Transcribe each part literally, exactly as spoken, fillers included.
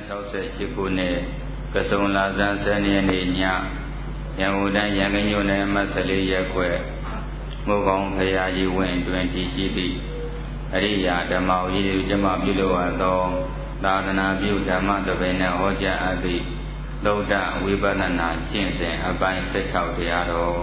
sixty-eightခုနှစ်ကစုံလာဇန်ဆယ်နှစ်ရက်နေ့ညရန်ကုန်တိုင်းရန်ကင်းမြို့နယ်အမှတ်fourteenရပ်ကွက်မုတ်ကောင်းဖရာကြီးဝင်းတွင်တည်ရှိသည့်အရိယာဓမ္မဝိသုဓမ္မပြုလို့အပ်သောသာသနာပြုဓမ္မသဘင်နှင့်ဟောကြားအပ်သည့်သုဒ္ဓဝိပဿနာကျင့်စဉ်အပိုင်းsixty-sixတရားတော်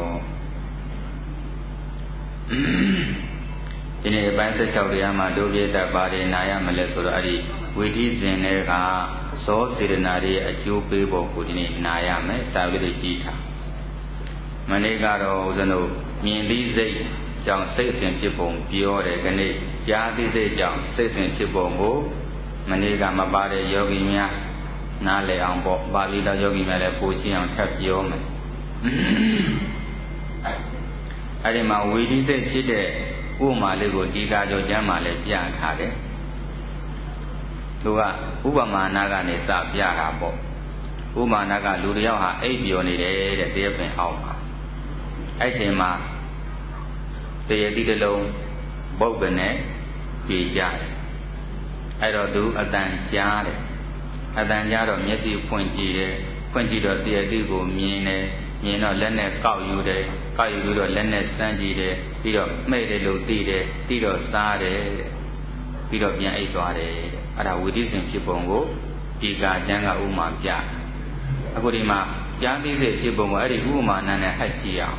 ဒီနေ့အပိုင်းsixty-sixတရားမှာဒုပိတ္တပါတယ်နာရမလဲဆိုတော့အဲ့ဒီဝိသိစဉ်တွေကဇောစေတနာရဲ့အကျိုးပေးဖို့ကိုဒီနေ့နာရမယ်စာပြီးတော့ကြည့်ထားမနေ့ကတော့ဦးဇင်းတို့မြင်သိစိတ်ကြောင့်စိတ်အစဉ်ဖြစ်ပုံပြောတယ်ခဏကြားသိစိတ်ကြောင့်စိတ်အစဉ်ဖြစ်ပုံကိုမနေ့ကမပါတဲ့ယောဂီများနားလည်အောင်ပေါ့ပါဠိတော်ယောဂီများလည်းပို့ချင်းအောင်ထပ်ပြောမယ်အဲ့ဒီမှာဝိသိစိတ်ဖြစ်တဲ့ဥပမာလေးကိုဒီကာကြောကျမ်းမှာလည်းပြထားတယ်သူကဥပမာနာကနေစပြတာပေါ့ဥပမာနာကလူတယောက်ဟာအိပ်ပျော်နေတယ်တဲ့တရားပင်အောက်မှာအဲ့ချိန်မှာတရားတိတစ်လုံးပုတ်ကနေပြေးကြတယ်အဲ့တော့သူအတန်ကြားတယ်အတန်ကြားတော့မျက်စိဖွင့်ကြည့်တယ်ဖွင့်ကြည့်တော့တရားတိကိုမြင်တယ်မြင်တော့လက်နဲ့ကောက်ယူတယ်ကောက်ယူပြီးတော့လက်နဲ့စမ်းကြည့်တယ်ပြီးတော့မှဲ့တယ်လို့သိတယ်သိတော့စားတယ်ပြီးတော့ပြန်အိပ်သွားတယ်အဲ့ဒါဝိသိစဉ်ဖြစ်ပုံကိုဒီကာကျမ်းကဥမာပြအခုဒီမှာကြားသိတဲ့ဖြစ်ပုံကိုအဲ့ဒီဥမာနာနဲ့ဟတ်ကြည့်အောင်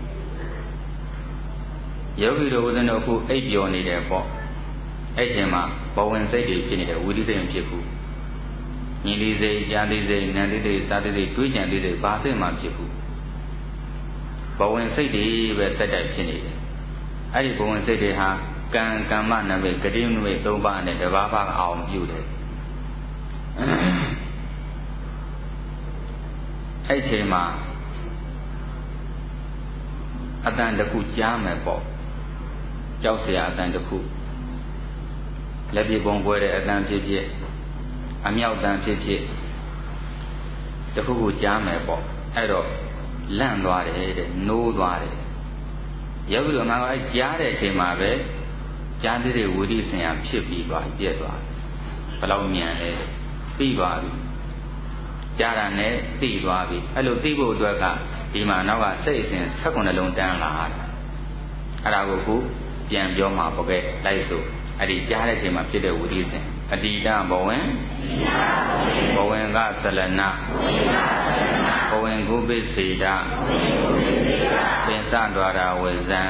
ယောဂီတို့ဦးဇင်းတို့အခုအိပ်ပျော်နေတယ်ပေါ့အဲ့ချိန်မှာဘဝင်စိတ်တွေဖြစ်နေတယ်ဝိသိစိတ်မဖြစ်ဘူးမြင်သိစိတ်ကြားသိစိတ်နာသိစိတ်စားသိစိတ်တွေးကြံသိစိတ်ဘာစိတ်မှဖြစ်ဘူးဘဝင်စိတ်တွေပဲစက်တိုက်ဖြစ်နေတယ်အဲ့ဒီဘဝင်စိတ်တွေဟာကံကမ္မနမိတ်ဂတိနမိတ်သုံးပါးနဲ့တပါးပါးအောင်ပြုတယ်အဲ့ချိန်မှာအတန်တစ်ခုကြားမယ်ပေါ့ကြောက်เสียအတန်တစ်ခုလက်ပြပုံပွဲတဲ့အတန်ဖြစ်ဖြစ်အမြောက်တန်ဖြစ်ဖြစ်တစ်ခုခုကြားမယ်ပေါ့အဲ့တော့လန့်သွားတယ်တဲ့နိုးသွားတယ်ယောဂီတို့ငါကအဲ့ကြားတဲ့အချိန်မှာပဲကြားသေးတဲ့ဝိသိစင်ရဖြစ်ပြီးသွားပြည့်သွားဘယ်လောက်မြန်လဲပြီးသွားပြီကြားတာနဲ့သိသွားပြီအဲ့လိုသိဖို့အတွက်ကဒီမှာနောက်ကစိတ်အစဉ်sevenလုံးတန်းလာတာအဲ့ဒါကိုခုပြန်ပြောမှာပေါ့ကဲလိုက်စို့အဲ့ဒီကြားတဲ့အချိန်မှာဖြစ်တဲ့ဝိသိစင်အတ္တိတဘဝင်ဘဝင်ကသလနာဘဝင်ကုပိစေတသင်္စဒွါရဝေဇံ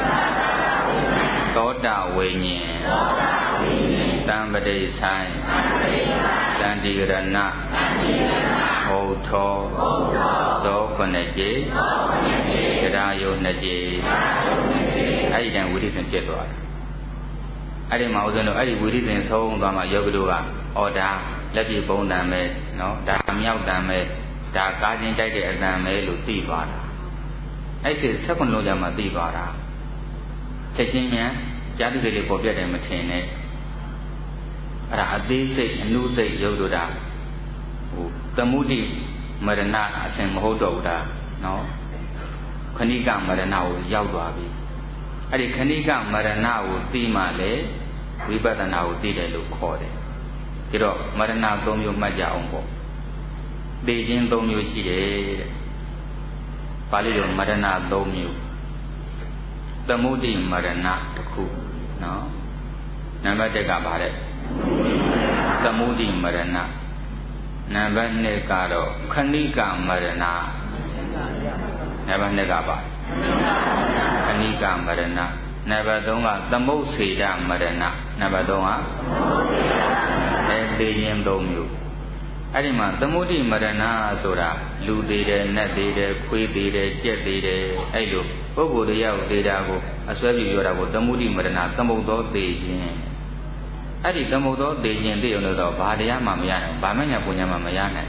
သောတဝိညာဉ်တံပတိဆိုင်တန္တိရဏဟုတ်သောသောခုနှစ်ကြိမ်တရားယုံနှစ်ကြိမ်အဲ့ဒီတန်ဝိသိစဉ်ဖြစ်သွားတယ်အဲ့ဒီမှာဦးဇင်းတို့အဲ့ဒီဝိသိစဉ်ဆုံးသွားမှယောဂီတို့ကအော်ဒါလက်ပြပုံတန်ပဲနော်ဒါအမြောက်တန်ပဲဒါကားချင်းတိုက်တဲ့အတန်ပဲလို့သိသွားတာအဲ့ဒီsevenလုံးကြမှာသိသွားတာချက်ချင်းမြန်ကြားသိစိတ်လေးပေါ်ပြတ်တယ်မထင်နဲ့အဲ့ဒါအသေးစိတ်အနုစိတ်ရုပ်တို့တာဟိုသမုဒိမရဏအစဉ်မဟုတ်တော့ဘူးဒါနော်ခဏိကမရဏကိုရောက်သွားပြီအဲ့ဒီခဏိကမရဏကိုသိမှလေဝိပဿနာကိုသိတယ်လို့ခေါ်တယ်ဒါတော့မရဏသုံးမျိုးမှတ်ကြအောင်ပေါ့သိခြင်းသုံးမျိုးရှိတယ်တဲ့ပါဠိလိုမရဏသုံးမျိုးသမုဒိမရဏတစ်ခုနော်နံပါတ်oneကပါတဲ့သမုဒိမရဏနံပါတ်twoကတော့ခဏိကမရဏနံပါတ်twoကပါခဏိကမရဏနံပါတ်threeကသမုတ်စေတမရဏနံပါတ်threeကအဲသိခြင်းသုံးမျိုးအဲ့ဒီမှာသမုဒိမရဏဆိုတာလူသေးတယ်နတ်သေးတယ်ခွေးသေးတယ်ကြက်သေးတယ်အဲ့လိုပုဂ္ဂိုလ်တရားကိုသေးတာကိုအစွဲပြုပြောတာကိုသမုဒိမရဏသမုတ်သောသေခြင်းအဲ့ဒီသမုတ်သောသေခြင်းသိအောင်လို့တော့ဘာတရားမှမရနိုင်ဘာမညာပူညာမှမရနိုင်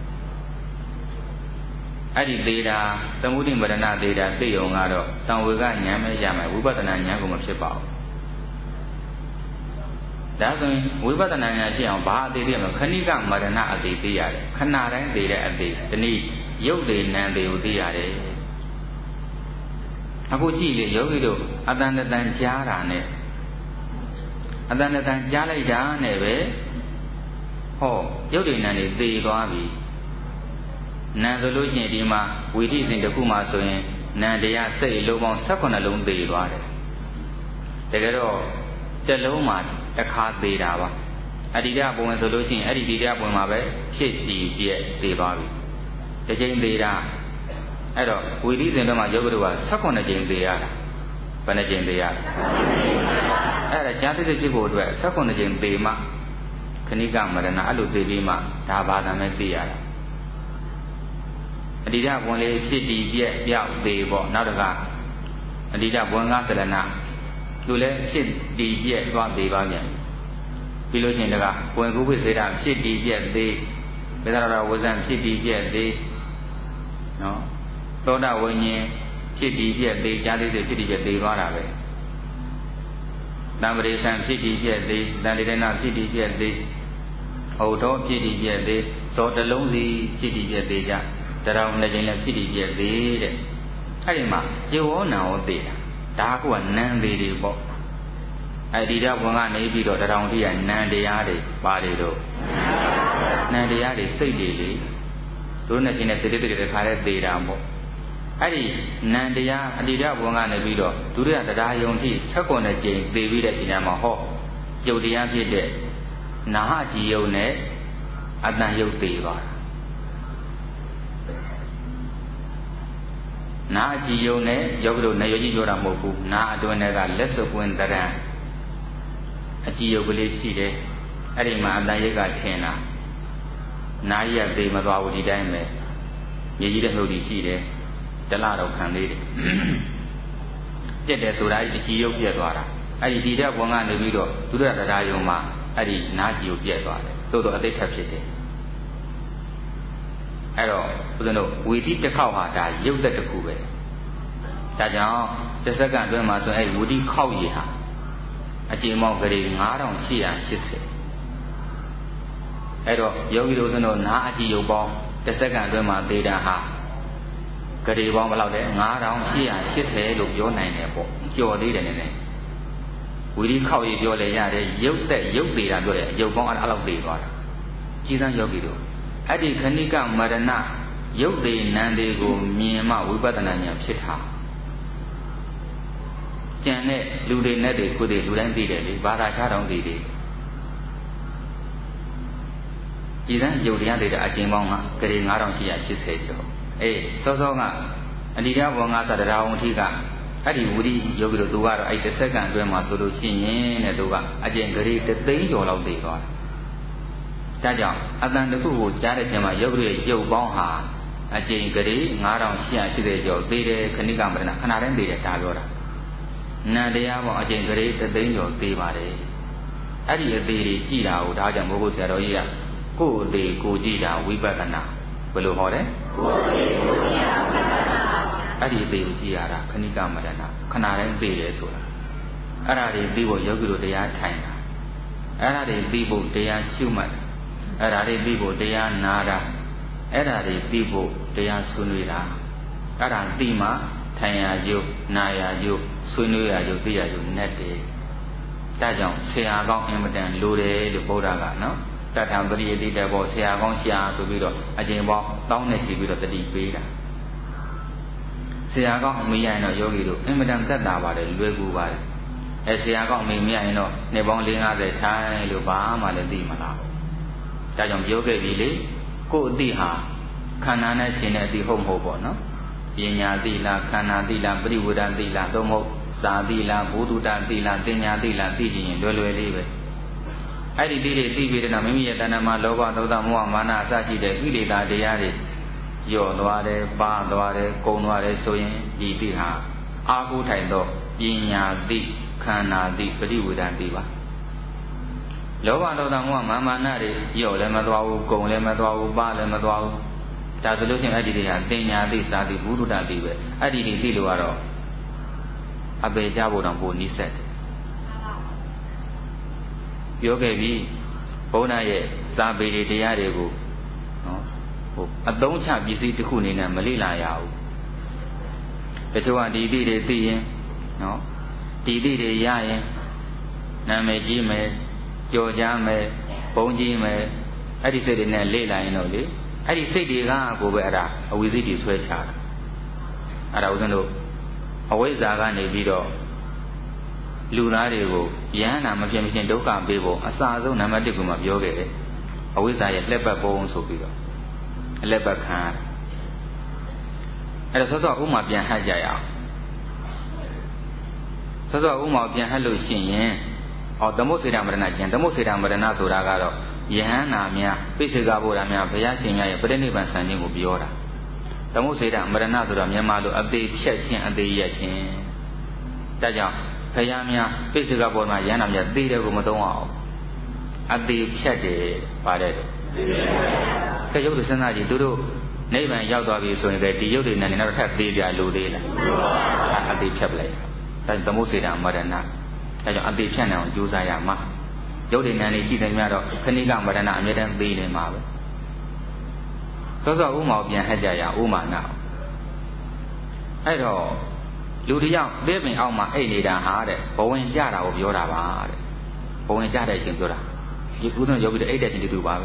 အဲ့ဒီသေတာသမုဒိမရဏသေတာသိအောင်ကတော့တံဝေကဉာဏ်ပဲရမယ်ဝိပဿနာဉာဏ်ကိုမဖြစ်ပါဘူးဒါဆိုရင်ဝိပဿနာဉာဏ်ရှိအောင်ဘာအသေးသေးမလဲခဏိကမရဏအသေးသိရတယ်ခဏတိုင်းသိတဲ့အသေးဒီနည်းရုပ်သေးနံသေးကိုသိရတယ်အခုကြည့်လေယောဂီတို့အတန်တန်ကြားတာနဲ့အတန်တန်ကြားလိုက်တာနဲ့ပဲဟောရုပ်တည်နံတွေသေသွားပြီနံဆိုလို့ရှိရင်ဒီမှာဝီထိစဉ်တစ်ခုမှဆိုရင်နံတရားစိတ်အလုံးပေါင်း၁၈လုံးသေသွားတယ်တကယ်တော့တစ်လုံးမှာတစ်ခါသေတာပါအတ္တိယပုံဝင်ဆိုလို့ရှိရင်အဲ့ဒီတ္တိယပုံမှာပဲဖြစ်တည်ပြည့်သေသွားပြီတစ်ချိန်သေတာအဲ့တော့ဝီထိစဉ်တော့မှယောဂတို့က၁၈ကြိမ်သေရတာဘယ်နှကြိမ်သေရလဲအဲ့ဒါဈာတိစိတ်ဖြစ်ဖို့အတွက်၁၈ကြိမ်သေမှခဏိကမရဏအဲ့လိုသေပြီးမှဒါဘာသာမဲ့သိရတာအတ္တိယဘွန်လေးဖြစ်တည်ပြည့်ပြောက်သေးပေါ့နောက်တစ်ခါအတ္တိယဘွန်ငါးစရဏသူလည်းဖြစ်တည်ပြည့်သွားသေးပါပြန်ပြီးလို့ရှိရင်တကဘွန်ကုဝိစေတဖြစ်တည်ပြည့်သေးဘယ်သာရဝဇံဖြစ်တည်ပြည့်သေးနော်သောတာဝိညာဉ်ဖြစ်တည်ပြည့်သေးဈာတိစိတ်ဖြစ်တည်ပြည့်သေးသွားတာပဲတံပရိသံဖြစ်တည်ပြည့်သေးတန်တိရဏဖြစ်တည်ပြည့်သေးဟောတော်ဖြစ်တည်ပြည့်သေးဇောတလုံးစီဖြစ်တည်ပြည့်သေးကြတရောင်နှစ်ကြိမ်လည်းဖြစ်တည်ပြည့်သေးတဲ့အဲ့ဒီမှာယေဝနာဟောသေးတာဒါကနံသေးတွေပေါ့အဲ့ဒီတော့ဘုံကနေပြီးတော့တရောင်တိကနံတရားတွေပါတယ်တော့နံတရားတွေစိတ်တွေလေတို့နဲ့ချင်းတဲ့စေတသိက်တွေခါတဲ့သေးတာပေါ့အဲ့ဒီနံတရားအတ္တိယဘုံကနေပြီးတော့ဒုတိယတရားယုံထိ၁၈ကြိမ်သေပြီးတဲ့ချိန်မှာဟောယုတ်တရားဖြစ်တဲ့နာဟကြည်ယုံနဲ့အတန်ယုတ်သေးသွားတာနာကြည်ယုံနဲ့ယောဂတို့နေရကြီးပြောတာမဟုတ်ဘူးနာအတွင်းထဲကလက်စုပ်ကွင်းတရံအကြည်ယုတ်ကလေးရှိတယ်အဲ့ဒီမှာအတန်ရိပ်ကထင်တာနာရီကသေမသွားဘူးဒီတိုင်းပဲမြေကြီးတဲ့နှုတ်ကြီးရှိတယ်တလတော့ခံသေးတယ်တက်တယ်ဆိုတာအကြည်ယုတ်ပြက်သွားတာအဲ့ဒီဒီတဲ့ဘုံကနေပြီးတော့ဒုရတရာယုံမှာအဲ့ဒီနာကြည်ယုတ်ပြက်သွားတယ်သို့တော့အသိထက်ဖြစ်တယ်အဲ့တော့ဦးဇင်းတို့ဝီတိတစ်ခေါက်ဟာဒါရုပ်သက်တစ်ခုပဲဒါကြောင့်တစ်စက္ကန့်အတွင်းမှာဆိုအဲ့ဝီတိခေါက်ရည်ဟာအကျဉ်းမောက်ကလေး၅ထောင်၈ရာ၈၀အဲ့တော့ယောဂီတို့ဦးဇင်းတို့နာအကြည့်ရုပ်ပေါင်းတစ်စက္ကန့်အတွင်းမှာသေတာဟာကလေးပေါင်းဘယ်လောက်လဲ၅ထောင်၈ရာ၈၀လို့ပြောနိုင်တယ်ပေါ့ကျော်သေးတယ်နည်းနည်းဝီတိခေါက်ရည်ပြောလေရတယ်ရုပ်သက်ရုပ်သေးတာပြောရရုပ်ပေါင်းအဲ့လောက်သေသွားတာကြီးစမ်းယောဂီတို့အဲ့ဒီခဏိကမရဏရုပ်သေးနံသေးကိုမြင်မှဝိပဿနာဉာဏ်ဖြစ်တာကျန်တဲ့လူတွေနဲ့တွေကိုယ်တွေလူတိုင်းသိတယ်လေဘာသာခြားတောင်သိတယ်ဒီတန်းရုပ်တရားတွေတဲ့အကျဉ်းပေါင်းကကလေး၅ထောင်၈ရာ၈၀ကျော်အေးစောစောကအတ္တိယဘောငါသတ္တရာဝံထိကအဲ့ဒီဝိရိယောဂီတို့သူကတော့အဲ့တစ်စက္ကန့်အတွင်းမှာဆိုလို့ရှိရင်တဲ့သူကအကျဉ်းကလေးတစ်သိန်းကျော်လောက်သိသွားတယ်ဒါကြောင့်အတန်တစ်ခုကိုကြားတဲ့ချိန်မှာယောဂီရဲ့ရုပ်ပေါင်းဟာအကျဉ်းကလေး၅ထောင်၈ရာ၈၀ကျော်သိတယ်ခဏိကမရဏခဏတိုင်းသိတယ်ဒါပြောတာနံတရားပေါင်းအကျဉ်းကလေးတစ်သိန်းကျော်သိပါတယ်အဲ့ဒီအသေးတွေကြည်တာကိုဒါကြောင့်မိုးဖို့ဆရာတော်ကြီးကကိုယ်အသေးကိုကြည်တာဝိပဿနာဘယ်လိုဟောလဲကိုယ်အသေးကိုကြည်တာဝိပဿနာအဲ့ဒီအသေးကိုကြည်ရတာခဏိကမရဏခဏတိုင်းသိတယ်ဆိုတာအဲ့ဒါတွေသိဖို့ယောဂီတို့တရားထိုင်တာအဲ့ဒါတွေသိဖို့တရားရှုမှတ်အဲ့ဒါတွေသိဖို့တရားနာတာအဲ့ဒါတွေသိဖို့တရားဆွေးနွေးတာအဲ့ဒါသိမှထိုင်ရယုတ်နာရယုတ်ဆွေးနွေးရယုတ်သိရယုတ်နဲ့တယ်ဒါကြောင့်ဆရာကောင်းအင်မတန်လိုတယ်လို့ဘုရားကနော်တထံပရိယတိတဲ့ဘောဆရာကောင်းရှာဆိုပြီးတော့အကျဉ်းပေါင်းတောင်းနေချီပြီးတော့တတိပေးတာဆရာကောင်းအမေရရင်တော့ယောဂီတို့အင်မတန်သက်သာပါတယ်လွယ်ကူပါတယ်အဲဆရာကောင်းအမေမရရင်တော့နှစ်ပေါင်း၄၅၀ထိုင်လို့ဘာမှလည်းသိမလားဒါကြောင့်ပြောခဲ့ပြီလေကိုယ်အသိဟာခန္ဓာနဲ့ရှင်တဲ့အသိဟုတ်မဟုတ်ပေါ့နော်ပညာသိလားခန္ဓာသိလားပရိဝေဒသိလားသို့မဟုတ်စာသိလားဘုဒ္ဓတသိလားတင်ညာသိလားသိရင်လွယ်လွယ်လေးပဲအဲ့ဒီသိတွေသိပြီးတဲ့နောက်မိမိရဲ့တဏ္ဍာမှာလောဘဒေါသမောဟမာနအစရှိတဲ့ကိလေသာတရားတွေညော့သွားတယ်ပါသွားတယ်ကုန်သွားတယ်ဆိုရင်ဒီသိဟာအာဟုထိုင်တော့ပညာသိခန္ဓာသိပရိဝေဒသိပါလောဘဒေါသမောဟမာနတွေညော့လည်းမသွားဘူးကုန်လည်းမသွားဘူးပါလည်းမသွားဘူးဒါဆိုလို့ရှိရင်အဲ့ဒီတွေဟာတင်ညာသိစာသိဘုဒ္ဓတသိပဲအဲ့ဒီတွေသိလို့ကတော့အပေကြဖို့တော့ပိုနိစ္စတယ်ပြောခဲ့ပြီဘုန်းတော်ရဲ့စာပေတွေတရားတွေကိုနော်ဟိုအသုံးချပစ္စည်းတစ်ခုအနေနဲ့မလေ့လာရဘူးတချို့ကဒီသိတွေသိရင်နော်ဒီသိတွေရရင်နာမည်ကြီးမယ်ကြော်ကြားမယ်ဘုံကြီးမယ်အဲ့ဒီစိတ်တွေနဲ့လေ့လာရင်တော့လေအဲ့ဒီစိတ်တွေကကိုပဲအဲ့ဒါအဝိဇ္ဇိတွေဆွဲချတာအဲ့ဒါဦးဇင်းတို့အဝိဇ္ဇာကနေပြီးတော့လူသားတွေကိုယန္နာမဖြစ်မချင်းဒုက္ခပေးဖို့အစာဆုံးနံပါတ်တစ်ကိုမှပြောခဲ့တယ်အဝိဇ္ဇာရဲ့လက်ပတ်ပုံဆိုပြီးတော့အလက်ပတ်ခံအဲ့ဒါစောစောဥမာပြန်ဟတ်ကြရအောင်စောစောဥမာပြန်ဟတ်လို့ရှိရင်ဟောသမုစေတမရဏကျင်သမုစေတမရဏဆိုတာကတော့ယဟန္နာများပိစိကဗုဒ္ဓများဘုရားရှင်များရဲ့ပရိနိဗ္ဗာန်ဆံခြင်းကိုပြောတာသမုစေတမရဏဆိုတော့မြန်မာလိုအသေးဖြတ်ခြင်းအသေးရက်ခြင်းဒါကြောင့်ဘုရားများပိစိကဗုဒ္ဓမှာယဟန္နာများသေတယ်ကိုမသုံးအောင်အသေးဖြတ်တယ်ပါတယ်ကဲရုပ်တွေစဉ်းစားကြည့်သူတို့နိဗ္ဗာန်ရောက်သွားပြီဆိုရင်ဒီရုပ်တွေနဲ့တော့ထပ်သေးကြလို့သေးလားအသေးဖြတ်ပလိုက်ဒါသမုစေတမရဏဒါကြောင့်အသေးဖြတ်နိုင်အောင်ကြိုးစားရမှာရုပ်တွေနာနေရှိတယ်များတော့ခဏိကမရဏအမြဲတမ်းသေးနေမှာပဲစောစောဥမာပြန်ဟတ်ကြရဥမာနာအဲ့တော့လူတယောက်သစ်ပင်အောက်မှာအိတ်နေတာဟာတဲ့ဘဝင်ကြတာကိုပြောတာပါတဲ့ဘဝင်ကြတဲ့အချိန်ပြောတာဒီကုသယောဂီတွေအိတ်တဲ့ချိန်တူပါပဲ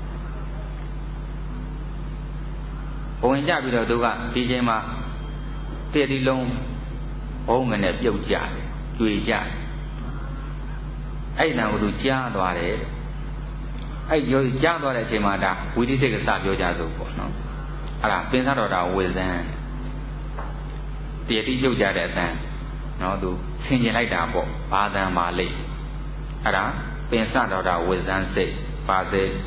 ဘဝင်ကြပြီးတော့သူကဒီချိန်မှာတည့်တီလုံးဘုံငနဲ့ပြုတ်ကြတယ်တွေ့ကြတယ်အဲ့နာကိုသူကြားသွားတယ်အဲ့ရောကြားသွားတဲ့အချိန်မှာဒါဝိသိစိတ်ကစပြောကြစို့ပေါ့နော်အဲ့ဒါပင်စတော်တာဝေဇံတည့်တီပြုတ်ကြတဲ့အတန်နော်သူဆင်ကျင်လိုက်တာပေါ့ဘာတန်ပါလိမ့်အဲ့ဒါပင်စတော်တာဝေဇံစိတ်ပါစိတ်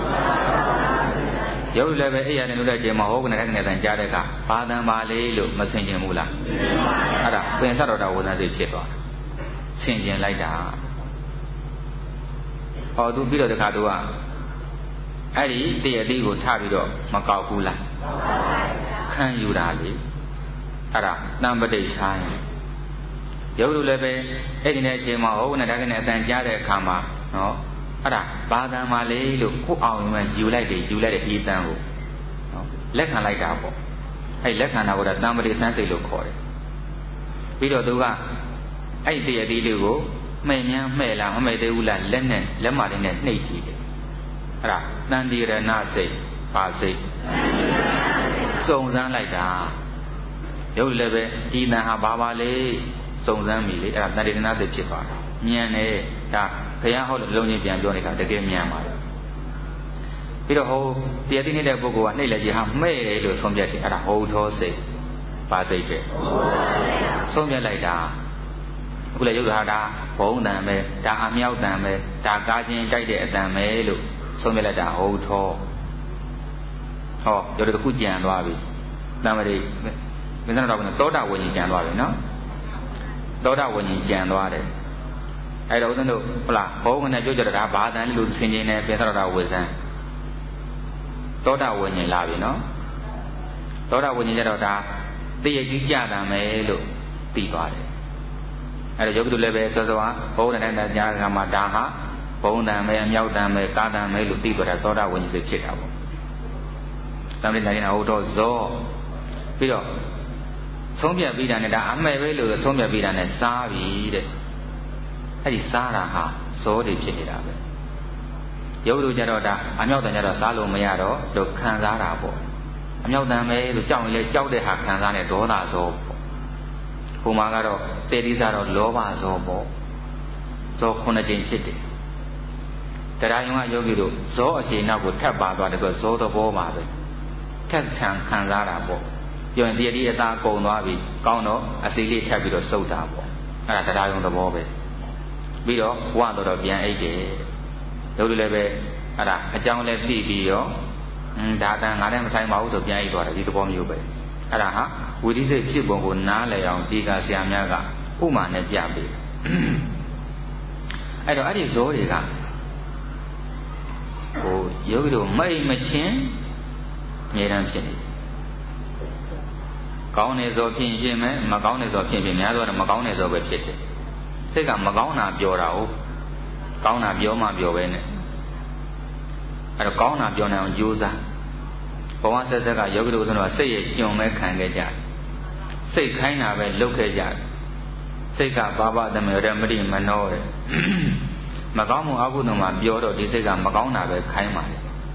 ရုပ်လည်းပဲအဲ့ရတဲ့လို့တဲ့အချိန်မှာဟောကနေကနေတန်ကြားတဲ့အခါဘာတန်ပါလေလို့မဆင်ကျင်ဘူးလားအဲ့ဒါပင်စတော်တာဝေဇံစိတ်ဖြစ်သွားတာဆင်ကျင်လိုက်တာဟောသူပြီးတော့တခါသူကအဲ့ဒီတည့်ရသေးကိုထပြီးတော့မကောက်ဘူးလားခံယူတာလေအဲ့ဒါတံပတိဆိုင်ရုပ်လိုလည်းပဲအဲ့ဒီနဲ့အချိန်မှာဟောကနေဒါကနေအတန်ကြားတဲ့အခါမှာနော်အဲ့ဒါဘာတန်ပါလေလို့ကိုအောင်မှယူလိုက်တယ်ယူလိုက်တဲ့ဤတန်ကိုနော်လက်ခံလိုက်တာပေါ့အဲ့လက်ခံတာကတံပတိဆန်းစိတ်လို့ခေါ်တယ်ပြီးတော့သူကအဲ့ဒီတည့်ရသေးလေးကိုမှဲ့မြန်းမှဲ့လားမမှဲ့သေးဘူးလားလက်နဲ့လက်မလေးနဲ့နှိပ်ကြည့်တယ်အဲ့ဒါတန်တိရဏစိတ်ပါစိတ်စုံစမ်းလိုက်တာရုပ်လည်းပဲဒီတန်ဟာဘာပါလေစုံစမ်းပြီလေအဲ့ဒါတန်တိရဏစိတ်ဖြစ်သွားတာမြန်တယ်ဒါဘုရားဟောတဲ့လုံးချင်းပြန်ပြောနေတာတကယ်မြန်ပါတယ်ပြီးတော့ဟိုတရားသိနေတဲ့ပုဂ္ဂိုလ်ကနှိပ်လိုက်ကြည့်ဟာမှဲ့တယ်လို့ဆုံးဖြတ်တယ်အဲ့ဒါဟောထောစိတ်ပါစိတ်တဲ့ဆုံးဖြတ်လိုက်တာအခုလည်းရုပ်ဟာဒါဘုံတန်ပဲဒါအမြောက်တန်ပဲဒါကားချင်းတိုက်တဲ့အတန်ပဲလို့ဆုံးဖြတ်လိုက်တာဟုတ်သောဟောရုပ်တစ်ခုကြံသွားပြီတံမရိမင်းတို့တော့သောတာဝိညာဉ်ကြံသွားပြီနော်သောတာဝိညာဉ်ကြံသွားတယ်အဲ့တော့ဦးဇင်းတို့ဟုတ်လားဘုံကနေပြောကြတာဘာတန်လို့ဆင်ခြင်နေပြင်သောတာဝိဇ္ဇံသောတာဝိညာဉ်လာပြီနော်သောတာဝိညာဉ်ကျတော့ဒါတည့်ရကြီးကြတာမယ်လို့သိသွားတယ်အဲ့တော့ယောဂီတို့လည်းပဲစောစောကဘုံနဲ့နဲ့ကြားကမှာဒါဟာဘုံတန်ပဲအမြောက်တန်ပဲကားတန်ပဲလို့သိသွားတာသောတာဝိညာဉ်စိတ်ဖြစ်တာပေါ့။တမန်တော်ကဟုတ်တော့ဇောပြီးတော့ဆုံးဖြတ်ပြီးတာနဲ့ဒါအမှဲပဲလို့ဆုံးဖြတ်ပြီးတာနဲ့စားပြီတဲ့။အဲ့ဒီစားတာဟာဇောတွေဖြစ်နေတာပဲ။ယောဂီတို့ကြတော့ဒါအမြောက်တန်ကြတော့စားလို့မရတော့လို့ခံစားတာပေါ့။အမြောက်တန်ပဲလို့ကြောက်ရင်လည်းကြောက်တဲ့ဟာခံစားနေဒေါသဇောဟိုမှာကတော့တေတိစားတော့လောဘဇောပေါ့ဇောခုနှစ်ကြိမ်ဖြစ်တယ်တရားယုံကယောဂီတို့ဇောအရှိန်နောက်ကိုထပ်ပါသွားတယ်ဆိုဇောသဘောပါပဲထက်ဆံခံစားတာပေါ့ပြောရင်တတိယအသားကုန်သွားပြီကောင်းတော့အစီလေးထပ်ပြီးတော့စုပ်တာပေါ့အဲ့ဒါတရားယုံသဘောပဲပြီးတော့ဝါတော့ပြန်အိတ်တယ်တို့လည်းပဲအဲ့ဒါအကြောင်းလည်းသိပြီးရောอืมဒါတန်ငါလည်းမဆိုင်ပါဘူးဆိုပြန်အိတ်သွားတယ်ဒီသဘောမျိုးပဲအဲ့ဒါဟာဝိသိစိတ်ဖြစ်ပုံကိုနားလည်အောင်ဒီကဆရာများကဥမာနဲ့ပြပေးအဲ့တော့အဲ့ဒီဇောတွေကဟိုယောဂီတို့မိတ်မချင်းအမြဲတမ်းဖြစ်နေတယ်ကောင်းနေဇောဖြစ်ရင်မယ်မကောင်းနေဇောဖြစ်ရင်များတော့မကောင်းနေဇောပဲဖြစ်တယ်စိတ်ကမကောင်းတာပြောတာဟုတ်ကောင်းတာပြောမှပြောပဲနဲ့အဲ့တော့ကောင်းတာပြောနိုင်အောင်ကြိုးစားဘဝဆက်ဆက်ကယောဂီတို့ဆိုတော့စိတ်ရဲ့ကြုံမဲ့ခံခဲ့ကြတယ်စိတ်ခိုင်းတာပဲလုပ်ခဲ့ကြတယ်စိတ်ကဘာဝတမေရမတိမနောတဲ့မကောင်းမှုအကုသိုလ်မှာပြောတော့ဒီစိတ်ကမကောင်းတာပဲခိုင်းပါလေ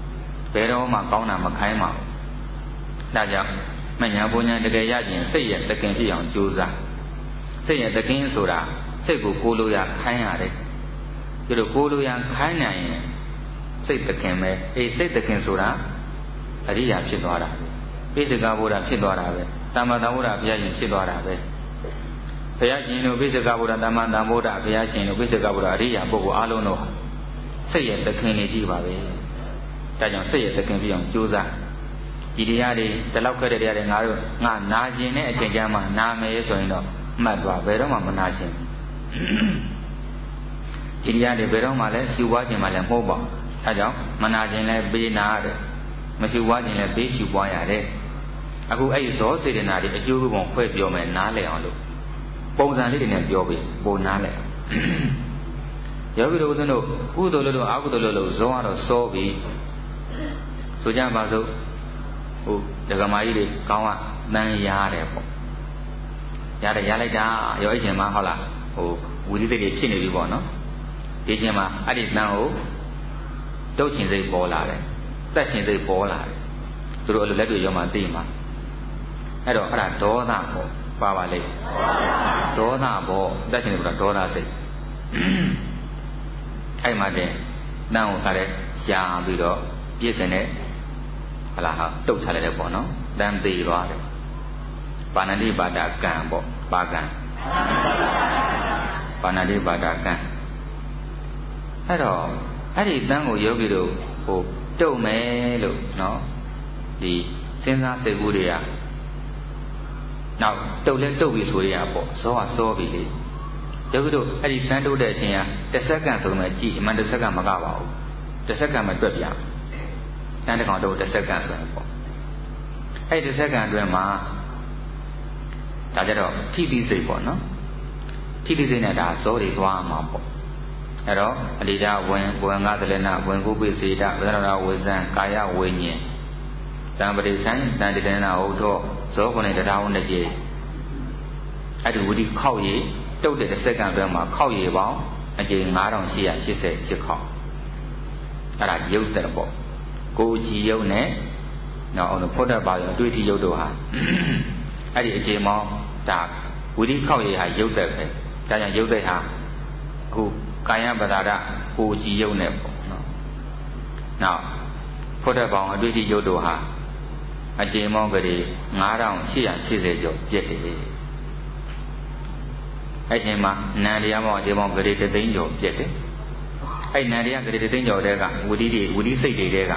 ဘယ်တော့မှကောင်းတာမခိုင်းပါဘူးဒါကြောင့်မညာပူညာတကယ်ရခြင်းစိတ်ရဲ့တခင်ပြည့်အောင်ကြိုးစားစိတ်ရဲ့တခင်ဆိုတာစိတ်ကိုကိုလိုရခိုင်းရတယ်ဒီလိုကိုလိုရခိုင်းနိုင်ရင်စိတ်တခင်ပဲအေးစိတ်တခင်ဆိုတာအရိယာဖြစ်သွားတာပဲပိစကဗုဒ္ဓဖြစ်သွားတာပဲတမ္မာတဗုဒ္ဓဘုရားရှင်ဖြစ်သွားတာပဲဘုရားရှင်တို့ပိစကဗုဒ္ဓတမ္မာတဗုဒ္ဓဘုရားရှင်တို့ပိစကဗုဒ္ဓအရိယာပုဂ္ဂိုလ်အလုံးတို့စိတ်ရဲ့တခင်နေကြည့်ပါပဲဒါကြောင့်စိတ်ရဲ့တခင်ပြည့်အောင်ကြိုးစားဒီတရားတွေဒီလောက်ခဲ့တဲ့တရားတွေငါတို့ငါနာကျင်တဲ့အချိန်ကျမှနာမယ်ဆိုရင်တော့မှတ်သွားဘယ်တော့မှမနာကျင်ဒီတရားတွေဘယ်တော့မှလည်းရှုပွားခြင်းမှလည်းမဟုတ်ပါဘူးဒါကြောင့်မနာကျင်လည်းပေးနာရတယ်မရှုပွားခြင်းလည်းပေးရှုပွားရတယ်အခုအဲ့ဒီဇောစေတနာတွေအကျိုးပုံဖွဲ့ပြောမယ်နားလည်အောင်လို့ပုံစံလေးတွေနဲ့ပြောပြီးပုံနားလည်ယောဂီတို့ဦးဇင်းတို့ကုသိုလ်လို့အကုသိုလ်လို့ဇောကတော့စောပြီးဆိုကြပါစို့ဟုတ်ဒကမာကြီးတွေကောင်းကတန်းရတယ်ပေါ့ရတယ်ရလိုက်တာရောအရှင်မဟုတ်လားဟိုဝီရိစိတ်တွေဖြစ်နေပြီပေါ့နော်ဒီချင်းမှာအဲ့ဒီတန်းကိုတုတ်ချင်စိတ်ပေါ်လာတယ်တက်ချင်စိတ်ပေါ်လာတယ်သူတို့အဲ့လိုလက်တွေရောမှသိမှာအဲ့တော့အဲ့ဒါဒေါသပေါ့ပါပါလေဒေါသပေါ့တက်ချင်တယ်ဆိုတာဒေါသစိတ်အဲ့မှာတင်တန်းကိုခါတဲ့ရှားပြီးတော့ပြည့်စင်တဲ့ဟလာဟာတုတ်ချလိုက်တယ်ပေါ့နော်တန်းသေးသွားတယ်ပါဏာတိပါဒကံပေါ့ပါကံပါဏာတိပါဒကံအဲ့တော့အဲ့ဒီတန်းကိုယောဂီတို့ဟိုတုတ်မယ်လို့နော်ဒီစဉ်းစားစိတ်ကူးတွေကနောက်တုတ်လဲတုတ်ပြီဆိုရပေါ့စောကစောပြီလေယောဂီတို့အဲ့ဒီတန်းတုတ်တဲ့အချိန်ကတစ်စက္ကန့်ဆိုမှကြည့်အမှန်တစ်စက္ကန့်မကပါဘူးတစ်စက္ကန့်မှတွက်ပြတန်းတစ်ကောင်တုတ်တစ်စက္ကန့်ဆိုရင်ပေါ့အဲ့ဒီတစ်စက္ကန့်အတွင်းမှာဒါကြတော့ထိတိစိတ်ပေါ့နော်ထိတိစိတ်နဲ့ဒါဇောတွေသွားမှာပေါ့အဲ့တော့အလိဒဝင်ဝင်ငါသလနာဝင်ကုပိစေတဝေဒနာဝေဇံကာယဝိညာဉ်တံပရိဆိုင်တန်တဒနာဟုတ်တော့ဇောခုနှစ်တရားဝနှစ်ကြီးအဲ့ဒီဝိတိခောက်ရည်တုတ်တဲ့တစ်စက္ကန့်အတွင်းမှာခောက်ရည်ပေါင်းအကြိမ်ငါးထောင်ရှစ်ရာရှစ်ဆယ်ရှစ်ခေါက်အဲ့ဒါရုပ်တယ်ပေါ့ကိုယ်ကြည်ရုပ်နဲ့နောက်အောင်ဖို့တတ်ပါရင်အတွေ့အထိရုပ်တို့ဟာအဲ့ဒီအချိန်မောင်းဒါဝိရိခောက်ရည်ဟာရုပ်သက်ပဲဒါကြောင့်ရုပ်သက်ဟာအခုကာယပဒါဒကိုကြည်ရုပ်နဲ့ပေါ့နော်နောက်ဖို့တတ်ပါအောင်အတွေ့အထိရုပ်တို့ဟာအချိန်မောင်းကလေးငါးထောင်ရှစ်ရာရှစ်ဆယ်ကျော်ပြည့်တယ်အဲ့ချိန်မှာနန္တရားမောင်းအချိန်မောင်းကလေးတသိန်းကျော်ပြည့်တယ်အဲ့နန္တရားကလေးတသိန်းကျော်တဲ့ကဝိရိတွေဝိရိစိတ်တွေက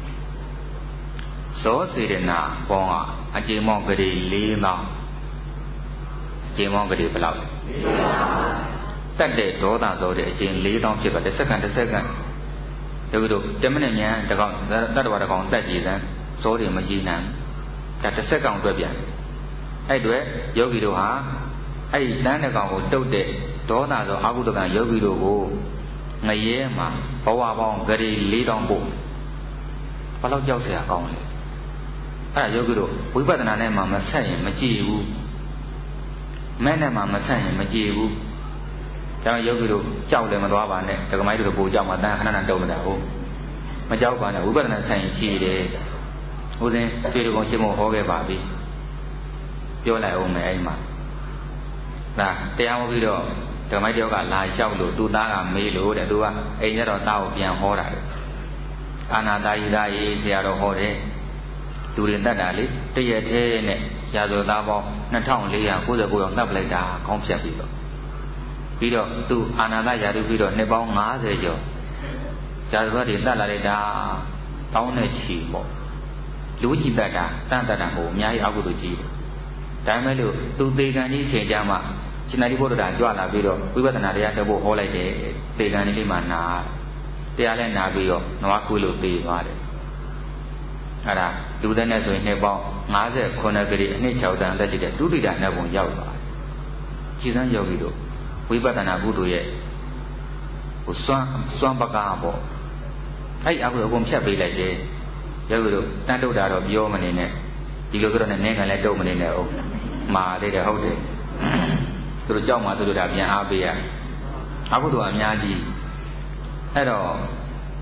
ဇောစေရနာပေါင်းကအကျေမောင်းကလေးလေးသောင်းအကျေမောင်းကလေးဘယ်လောက်တတ်တဲ့ဒေါသဇောတဲ့အချင်းလေးသောင်းဖြစ်ပါတစ်စက္ကန့်တစ်စက္ကန့်တို့တို့တမိနစ်မြန်တကောင်တတ္တဝါတကောင်တက်ကြည်စမ်းဇောတွေမကြည်နိုင်ဒါတစ်စက္ကန့်အတွက်ပြန်အဲ့တွေယောဂီတို့ဟာအဲ့ဒီတန်းတကောင်ကိုတုတ်တဲ့ဒေါသဇောအာဟုတကံယောဂီတို့ကိုငရဲမှာဘဝပေါင်းကလေးလေးသောင်းပို့ဘာလို့ကြောက်เสียကောင်းလဲအဲ့ဒါယောဂီတို့ဝိပဿနာနဲ့မှမဆက်ရင်မကြည့်ဘူးမဲ့နဲ့မှမဆက်ရင်မကြည့်ဘူးဒါကြောင့်ယောဂီတို့ကြောက်လည်းမသွားပါနဲ့ဒကမိုင်းတို့ကိုကြောက်မှတန်ခဏခဏတုံနေတာဟုတ်မကြောက်ပါနဲ့ဝိပဿနာဆက်ရင်ကြည့်တယ်ဦးစင်းတွေ့တကုံရှင်းဖို့ဟောခဲ့ပါပြီပြောလိုက်အောင်မယ်အဲ့မှာဒါတရားဟောပြီးတော့ဒကမိုင်းတယောက်ကလာလျှောက်လို့သူ့သားကမေးလို့တဲ့သူကအိမ်ကျတော့သားကိုပြန်ဟောတာလေအာနာတာယိသားရေးဆရာတော်ဟောတယ်သူရင်တတ်တာလေတရက်သေးနဲ့ရာဇဝသားပေါင်းနှစ်ထောင်လေးရာကိုးဆယ်ကိုးယောက်နှပ်ပလိုက်တာခေါင်းဖြတ်ပြီးတော့ပြီးတော့သူအာနန္ဒရာထူပြီးတော့နှစ်ပေါင်းငါးဆယ်ကျော်ရာဇဝတွေတတ်လာလိုက်တာတောင်းနဲ့ချီပေါ့လူကြီးတတ်တာတန်တတ်တာဟိုအများကြီးအကုသိုလ်ကြီးတယ်ဒါမှမဟုတ်သူသေကံကြီးချိန်ကြမှာရှင်သာရိပုတ္တရာကြွလာပြီးတော့ဝိပဿနာတရားတဖို့ဟောလိုက်တယ်သေကံကြီးလေးမှနာတရားလည်းနာပြီးတော့နွားကွေးလို့သေသွားတယ်အဲ့ဒါလူတဲ့နဲ့ဆိုရင်နှစ်ပေါင်းငါးဆယ်ခုနှစ်ကလေးအနှစ်၆တန်းအသက်ရှိတဲ့ဒုတိယနတ်ဘုံရောက်သွားတယ်။ခြေစမ်းယောဂီတို့ဝိပဿနာကုသိုလ်ရဲ့ဟိုစွမ်းစွမ်းပကားပေါ့အဲ့ဒီအကုအကုန်ဖြတ်ပေးလိုက်တယ်။ယောဂီတို့တန်တုတ်တာတော့ပြောမနေနဲ့ဒီလိုကတော့နဲ့နင်းခံလဲတုတ်မနေနဲ့ဟုတ်မာသေးတယ်ဟုတ်တယ်။သူတို့ကြောက်မှသူတို့ဒါပြန်အားပေးရအကုသိုလ်အများကြီးအဲ့တော့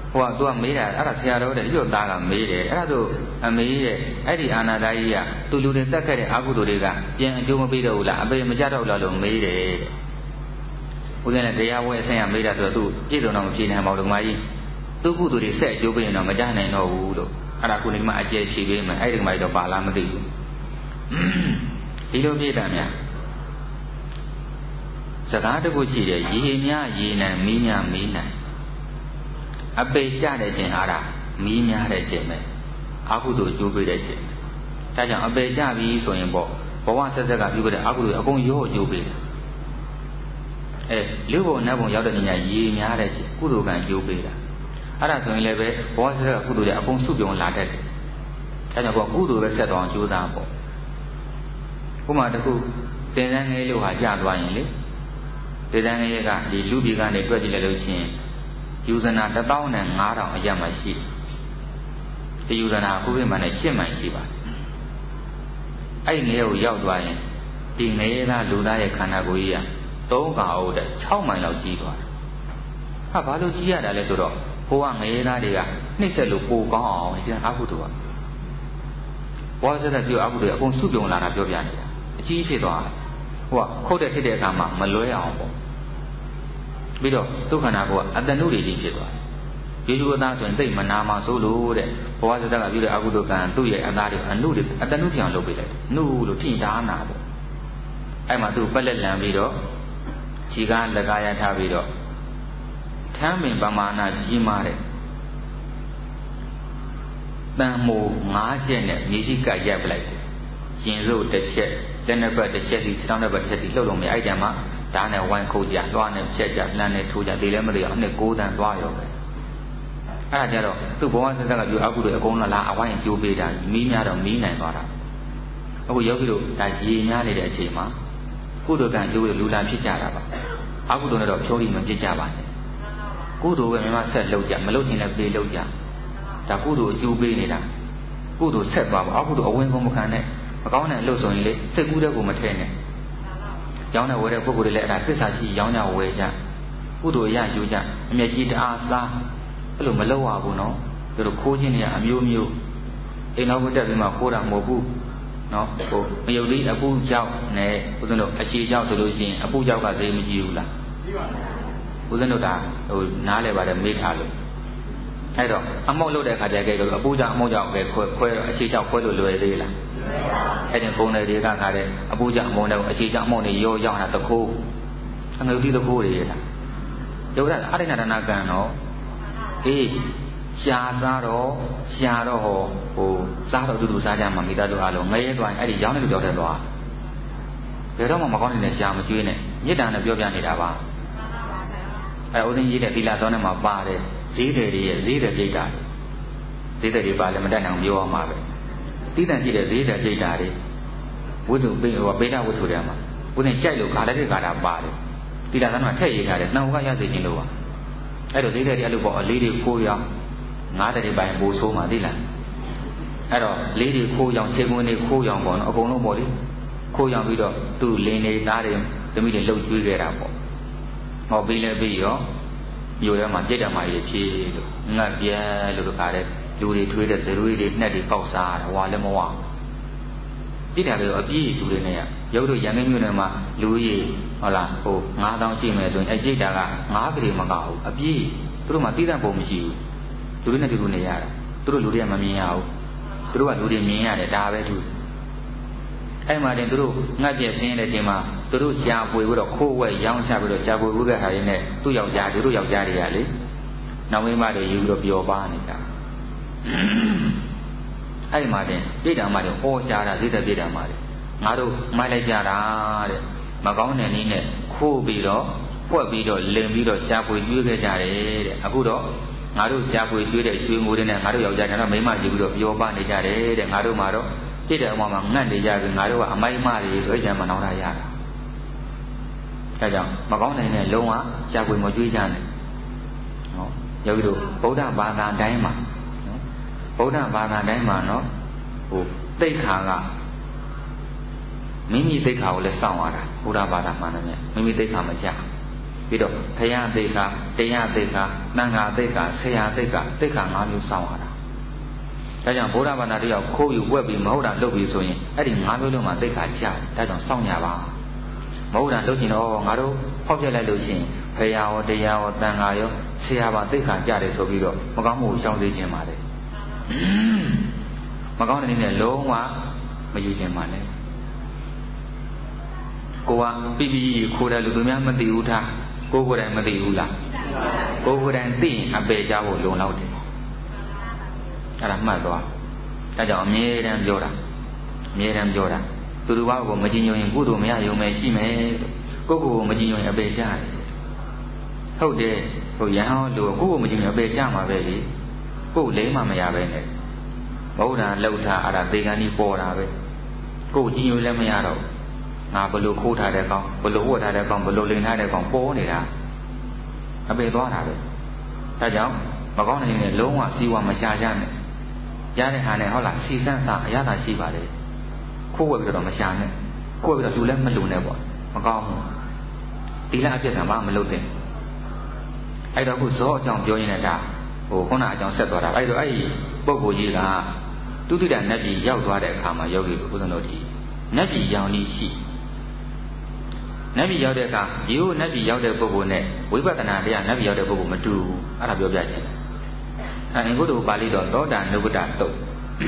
ဟိုကသူကမေးတာအဲ့ဒါဆရာတော်တဲ့ရွတ်သားကမေးတယ်အဲ့ဒါဆိုအမေရဲ့အဲ့ဒီအာနာသားကြီးကသူလူတွေတက်ခဲ့တဲ့အကုသိုလ်တွေကပြန်အကျိုးမပေးတော့ဘူးလားအပေမကြတော့လားလို့မေးတယ်တဲ့ဦးဇင်းလည်းတရားဝဲအဆင့်ရမေးတာဆိုတော့သူပြည့်စုံတော့မဖြေနိုင်ပါဘူးဓမ္မကြီးသူကုသိုလ်တွေဆက်အကျိုးပေးရင်တော့မကြနိုင်တော့ဘူးလို့အဲ့ဒါခုနေမှအကျယ်ဖြေပေးမယ်အဲ့ဒီဓမ္မကြီးတော့ပါလားမသိဘူးဒီလိုပြည့်တယ်များစကားတစ်ခုရှိတယ်ရေများရေနိုင်မီးများမီးနိုင်အပေကြတဲ့ခြင်းအားဒါမီးများတဲ့ခြင်းပဲအကုသိုလ်ကျိုးပေးတဲ့ခြင်းဒါကြောင့်အပေကြပြီဆိုရင်ပေါ့ဘဝဆက်ဆက်ကပြုခဲ့တဲ့အကုသိုလ်အကုန်ရောကျိုးပေးတယ်အဲလူဘုံနတ်ဘုံရောက်တဲ့ညရေများတဲ့ခြင်းကုသိုလ်ကံကျိုးပေးတာအဲ့ဒါဆိုရင်လည်းပဲဘဝဆက်ဆက်ကကုသိုလ်တွေအကုန်စုပြုံလာတတ်တယ်ဒါကြောင့်ပေါ့ကုသိုလ်ပဲဆက်သွားအောင်ကြိုးစားပေါ့ဥပမာတစ်ခုသင်္ကန်းငယ်လို့ဟာကြာသွားရင်လေသင်္ကန်းငယ်ကဒီလူပြည်ကနေတွက်ကြည့်လိုက်လို့ချင်းယူဇနာတစ်သောင်းနဲ့ငါးထောင်အရက်မှရှိဒီယူဇနာအခုခေတ်မှာလည်းရှစ်မှန်ရှိပါတယ်အဲ့ငယ်ကိုရောက်သွားရင်ဒီငယ်သားလူသားရဲ့ခန္ဓာကိုယ်ကြီးကသုံးခါဟုတ်တဲ့၆မိုင်လောက်ကြီးသွားတယ်ဟာဘာလို့ကြီးရတာလဲဆိုတော့ဘိုးကငယ်သားတွေကနှိမ့်ဆက်လို့ပိုကောင်းအောင်ကျန်အကုသိုလ်ကဘောဆက်တဲ့ပြုအကုသိုလ်အကုန်စုပြုံလာတာပြောပြနေတာအကြီးဖြစ်သွားတယ်ဟိုကခုတ်တဲ့ဖြစ်တဲ့အခါမှာမလွဲအောင်ပေါ့ပြီးတော့ဒုက္ခနာကအတ္တနုတွေကြီးဖြစ်သွားတယ်ရိုးရိုးအသားဆိုရင်သိမနာမှာဆိုလို့တဲ့ဘဝဆက်တဲ့ကပြုတဲ့အကုသိုလ်ကံသူ့ရဲ့အသားတွေအနုတွေအတ္တနုပြောင်းလုပ်ပေးလိုက်နုလို့ထိတားနာပေါ့အဲ့မှာသူ့ပက်လက်လံပြီးတော့ခြေကားလက်ကားရထားပြီးတော့ထမ်းပင်ပမာဏကြီးမားတဲ့တန်မိုးငါးချက်နဲ့မြေကြီးကရက်ပလိုက်တယ်ရင်စုပ်တစ်ချက်လက်နှစ်ပတ်တစ်ချက်စီစောင်းနှစ်ပတ်တစ်ချက်စီလှုပ်လို့မရအဲ့တည်းမှာဓာတ်နဲ့ဝိုင်းခုတ်ကြလွှားနဲ့ဖြက်ကြလှမ်းနဲ့ထိုးကြဒီလည်းမသိအောင်နှစ်ကိုးတန်သွားရောပဲအဲ့ဒါကြတော့သူ့ဘဝဆက်ဆက်ကပြုအကုသိုလ်အကုန်လုံးလာအဝိုင်းကျိုးပေးတာမီးများတော့မီးနိုင်သွားတာအခုယောဂီတို့ဒါရေများနေတဲ့အချိန်မှာကုသိုလ်ကံကျိုးလူလာဖြစ်ကြတာပါအကုသိုလ်နဲ့တော့ဖြိုးပြီးမဖြစ်ကြပါနဲ့ကုသိုလ်ပဲမြမဆက်လုပ်ကြမလုပ်ချင်လည်းပေးလုပ်ကြဒါကုသိုလ်အကျိုးပေးနေတာကုသိုလ်ဆက်သွားပါအကုသိုလ်အဝင်ကုန်မခံနဲ့မကောင်းတဲ့အလုပ်ဆိုရင်လေစိတ်ကူးတဲ့ကိုမထဲနဲ့ရောင်းတဲ့ဝယ်တဲ့ပုဂ္ဂိုလ်တွေလည်းအဲ့ဒါသစ္စာရှိရောင်းကြဝယ်ကြကုသိုလ်ရယူကြအမျက်ကြီးတအားစားအဲ့လိုမလုပ်ရဘူးနော်သူတို့ခိုးခြင်းတွေအမျိုးမျိုးအိမ်တော်ဘက်တက်ပြီးမှခိုးတာမဟုတ်ဘူးနော်ဟိုမယုတ်သေးအပူကြောက်နဲ့ဦးဇင်းတို့အရှိကြောက်ဆိုလို့ရှိရင်အပူကြောက်ကဈေးမကြည့်ဘူးလားဦးဇင်းတို့ဒါဟိုနားလဲပါတယ်မေးထားလို့အဲ့တော့အမောက်လုပ်တဲ့ခါကျကြဲလို့အပူကြောက်အမောက်ကြောက်ပဲခွဲခွဲတော့အရှိကြောက်ခွဲလို့လွယ်သေးလားအဲ့ဒီပုံတွေတွေကခါတဲ့အပူကြောက်အမောက်နဲ့အရှိကြောက်အမောက်နဲ့ရောရောက်တာတခိုးအငုတ်တိတခိုးတွေလားယုတ်ရအရိဏဒနာကံတော့အေးရှားစားတော့ရှားတော့ဟိုဟိုစားတော့တူတူစားကြမှာမိသားစုအားလုံးငရဲသွားအဲ့ဒီရောင်းတဲ့လူကြောက်တဲ့သွားဘယ်တော့မှမကောင်းနေတဲ့ရှားမကျွေးနဲ့မေတ္တာနဲ့ပြောပြနေတာပါအဲဦးဇင်းကြီးတဲ့သီလသောနဲ့မှာပါတယ်ဈေးတယ်တွေရဲ့ဈေးတယ်ပြိတ္တာဈေးတယ်တွေပါလည်းမတတ်နိုင်ပြောရမှာပဲတိတန်ရှိတဲ့ဈေးတယ်ပြိတ္တာတွေဝိတုပိဟိုပိဋကဝတ္ထုတွေမှာဦးဇင်းကြိုက်လို့ခါတဲ့ခါတာပါတယ်သီလသောနဲ့ထည့်ရေးထားတယ်နှောင်ကရစေခြင်းလို့ပါအဲ့တော့ဈေးတယ်တွေအဲ့လိုပေါ့အလေးတွေခိုးရောင်းငါးတဲ့ပိုင်းပို့ဆိုးမှသိလားအဲ့တော့လေးတွေခိုးရောင်ခြေကွင်းတွေခိုးရောင်ပေါ့နော်အကုန်လုံးပေါ့လေခိုးရောင်ပြီးတော့သူ့လင်းနေသားတွေသမီးတွေလှုပ်ကျွေးခဲ့တာပေါ့ဟောပြီးလဲပြီးရောမြို့ထဲမှာပြည့်တယ်မှာကြီးဖြေးလို့ငတ်ပြဲလို့တခါတဲ့လူတွေထွေးတဲ့သရွေးတွေနှက်တွေပေါက်စားတာဟွာလည်းမဝပြည့်တယ်လို့အပြည့်လူတွေနဲ့ရုပ်တို့ရန်ကင်းမြို့နယ်မှာလူကြီးဟုတ်လားဟိုငါးတောင်းရှိမယ်ဆိုရင်အပြည့်တာကငါးကလေးမကဘူးအပြည့်သူတို့မှတိတတ်ပုံမရှိဘူးလူတွေနဲ့တူတူနေရတာသူတို့လူတွေကမမြင်ရဘူးသူတို့ကလူတွေမြင်ရတယ်ဒါပဲသူအဲ့မှာတင်သူတို့ငတ်ပြည့်ဆင်းတဲ့အချိန်မှာသူတို့ရှားပွေပြီးတော့ခိုးဝဲရောင်းချပြီးတော့ရှားပွေဥက္ကဟာရင်းနဲ့သူ့ယောက်ျားသူတို့ယောက်ျားတွေကလေနောက်မိန်းမတွေယူပြီးတော့ပျော်ပါနေတာအဲ့ဒီမှာတင်ပြိတ္တာမှာတင်ဟောရှားတာဈေးသက်ပြိတ္တာမှာတင်ငါတို့မိုက်လိုက်ကြတာတဲ့မကောင်းတဲ့နည်းနဲ့ခိုးပြီးတော့ဖွက်ပြီးတော့လင်ပြီးတော့ရှားပွေကျွေးခဲ့ကြတယ်တဲ့အခုတော့ငါတို့ရှားပွေကျွေးတဲ့ကျွေးမိုးတွေနဲ့ငါတို့ယောက်ျားကတော့မိန်းမယူပြီးတော့ပျော်ပါနေကြတယ်တဲ့ငါတို့မှာတော့ပြိတ္တာမှာငတ်နေကြပြီငါတို့ကအမိုက်မတွေဆိုကြမှာနောင်တာရတာဒါကြောင့်မကောင်းတဲ့နဲ့လုံးဝရှားပွေမကျွေးကြနဲ့ဟောယောဂီတို့ဗုဒ္ဓဘာသာတိုင်းမှာနော်ဗုဒ္ဓဘာသာတိုင်းမှာနော်ဟိုသိက္ခာကမိမိသိက္ခာကိုလည်းစောင့်ရတာဘုရားဘာသာမှန်တယ်မိမိသိက္ခာမချပြီးတော့ဖရာသိက္ခာတရားသိက္ခာသံဃာသိက္ခာဆရာသိက္ခာသိက္ခာ၅မျိုးစောင့်ရတာဒါကြောင့်ဗုဒ္ဓဘာသာတရားခိုးယူဝက်ပြီးမဟုတ်တာလုပ်ပြီးဆိုရင်အဲ့ဒီ၅မျိုးလုံးမှာသိက္ခာကျတယ်ဒါကြောင့်စောင့်ရပါမဟုတ်တာလုပ်ချင်တော့ငါတို့ဖောက်ပြလိုက်လို့ရှိရင်ဖရာရောတရားရောသံဃာရောဆရာပါသိက္ခာကျတယ်ဆိုပြီးတော့မကောင်းမှုကိုရှောင်စေခြင်းပါလေမကောင်းတဲ့နည်းနဲ့လုံးဝမယူခြင်းပါနဲ့ကိုကပြပြခိုးတယ်လို့သူများမသိဘူးထားကိုကိုယ်တိုင်မသိဘူးလားကိုကိုယ်တိုင်သိရင်အပေကြဖို့လုံလောက်တယ်အဲ့ဒါမှတ်သွားဒါကြောင့်အမြဲတမ်းပြောတာအမြဲတမ်းပြောတာသူတို့ဘာကိုမကြည်ညိုရင်ကုသိုလ်မရရုံပဲရှိမယ်ကိုကိုကိုမကြည်ညိုရင်အပေကြတယ်ဟုတ်တယ်ဟိုရဟန်းတို့ကိုကိုမကြည်ညိုအပေကြမှာပဲလေကိုယ်လေးမှမရပဲနဲ့ဘုရားလှုပ်ထားအဲ့ဒါသေကံကြီးပေါ်တာပဲကိုယ်ကြည်ညိုလည်းမရတော့ငါဘလို့ခိုးထားတဲ့ကောင်ဘလို့ဝတ်ထားတဲ့ကောင်ဘလို့လိန်ထားတဲ့ကောင်ပေါ်နေတာအပေသွားတာပဲဒါကြောင့်မကောင်းတဲ့နေနဲ့လုံးဝစီဝါမရှာကြနဲ့ရတဲ့ဟာနဲ့ဟုတ်လားစီစမ်းစားအရသာရှိပါလေခိုးဝက်ပြီးတော့မရှာနဲ့ခိုးပြီးတော့လူလည်းမလူနဲ့ပေါ့မကောင်းဘူးဒီလားအပြစ်ကမှမလုပ်တဲ့အဲ့တော့ခုဇောအကြောင်းပြောရင်းနဲ့ဒါဟိုခုနအကြောင်းဆက်သွားတာအဲ့တော့အဲ့ဒီပုဂ္ဂိုလ်ကြီးကတုတိတနတ်ပြည်ရောက်သွားတဲ့အခါမှာယောဂီဘုရားတို့ဒီနတ်ပြည်ရောင်ကြီးရှိနတ်ပြည်ရောက်တဲ့အခါဒီကိုနတ်ပြည်ရောက်တဲ့ပုဂ္ဂိုလ်နဲ့ဝိပဿနာတရားနတ်ပြည်ရောက်တဲ့ပုဂ္ဂိုလ်မတူဘူးအဲ့ဒါပြောပြချင်တယ်အဲအင်္ဂုတ္တပါဠိတော်သောတာနုဂတတုတ်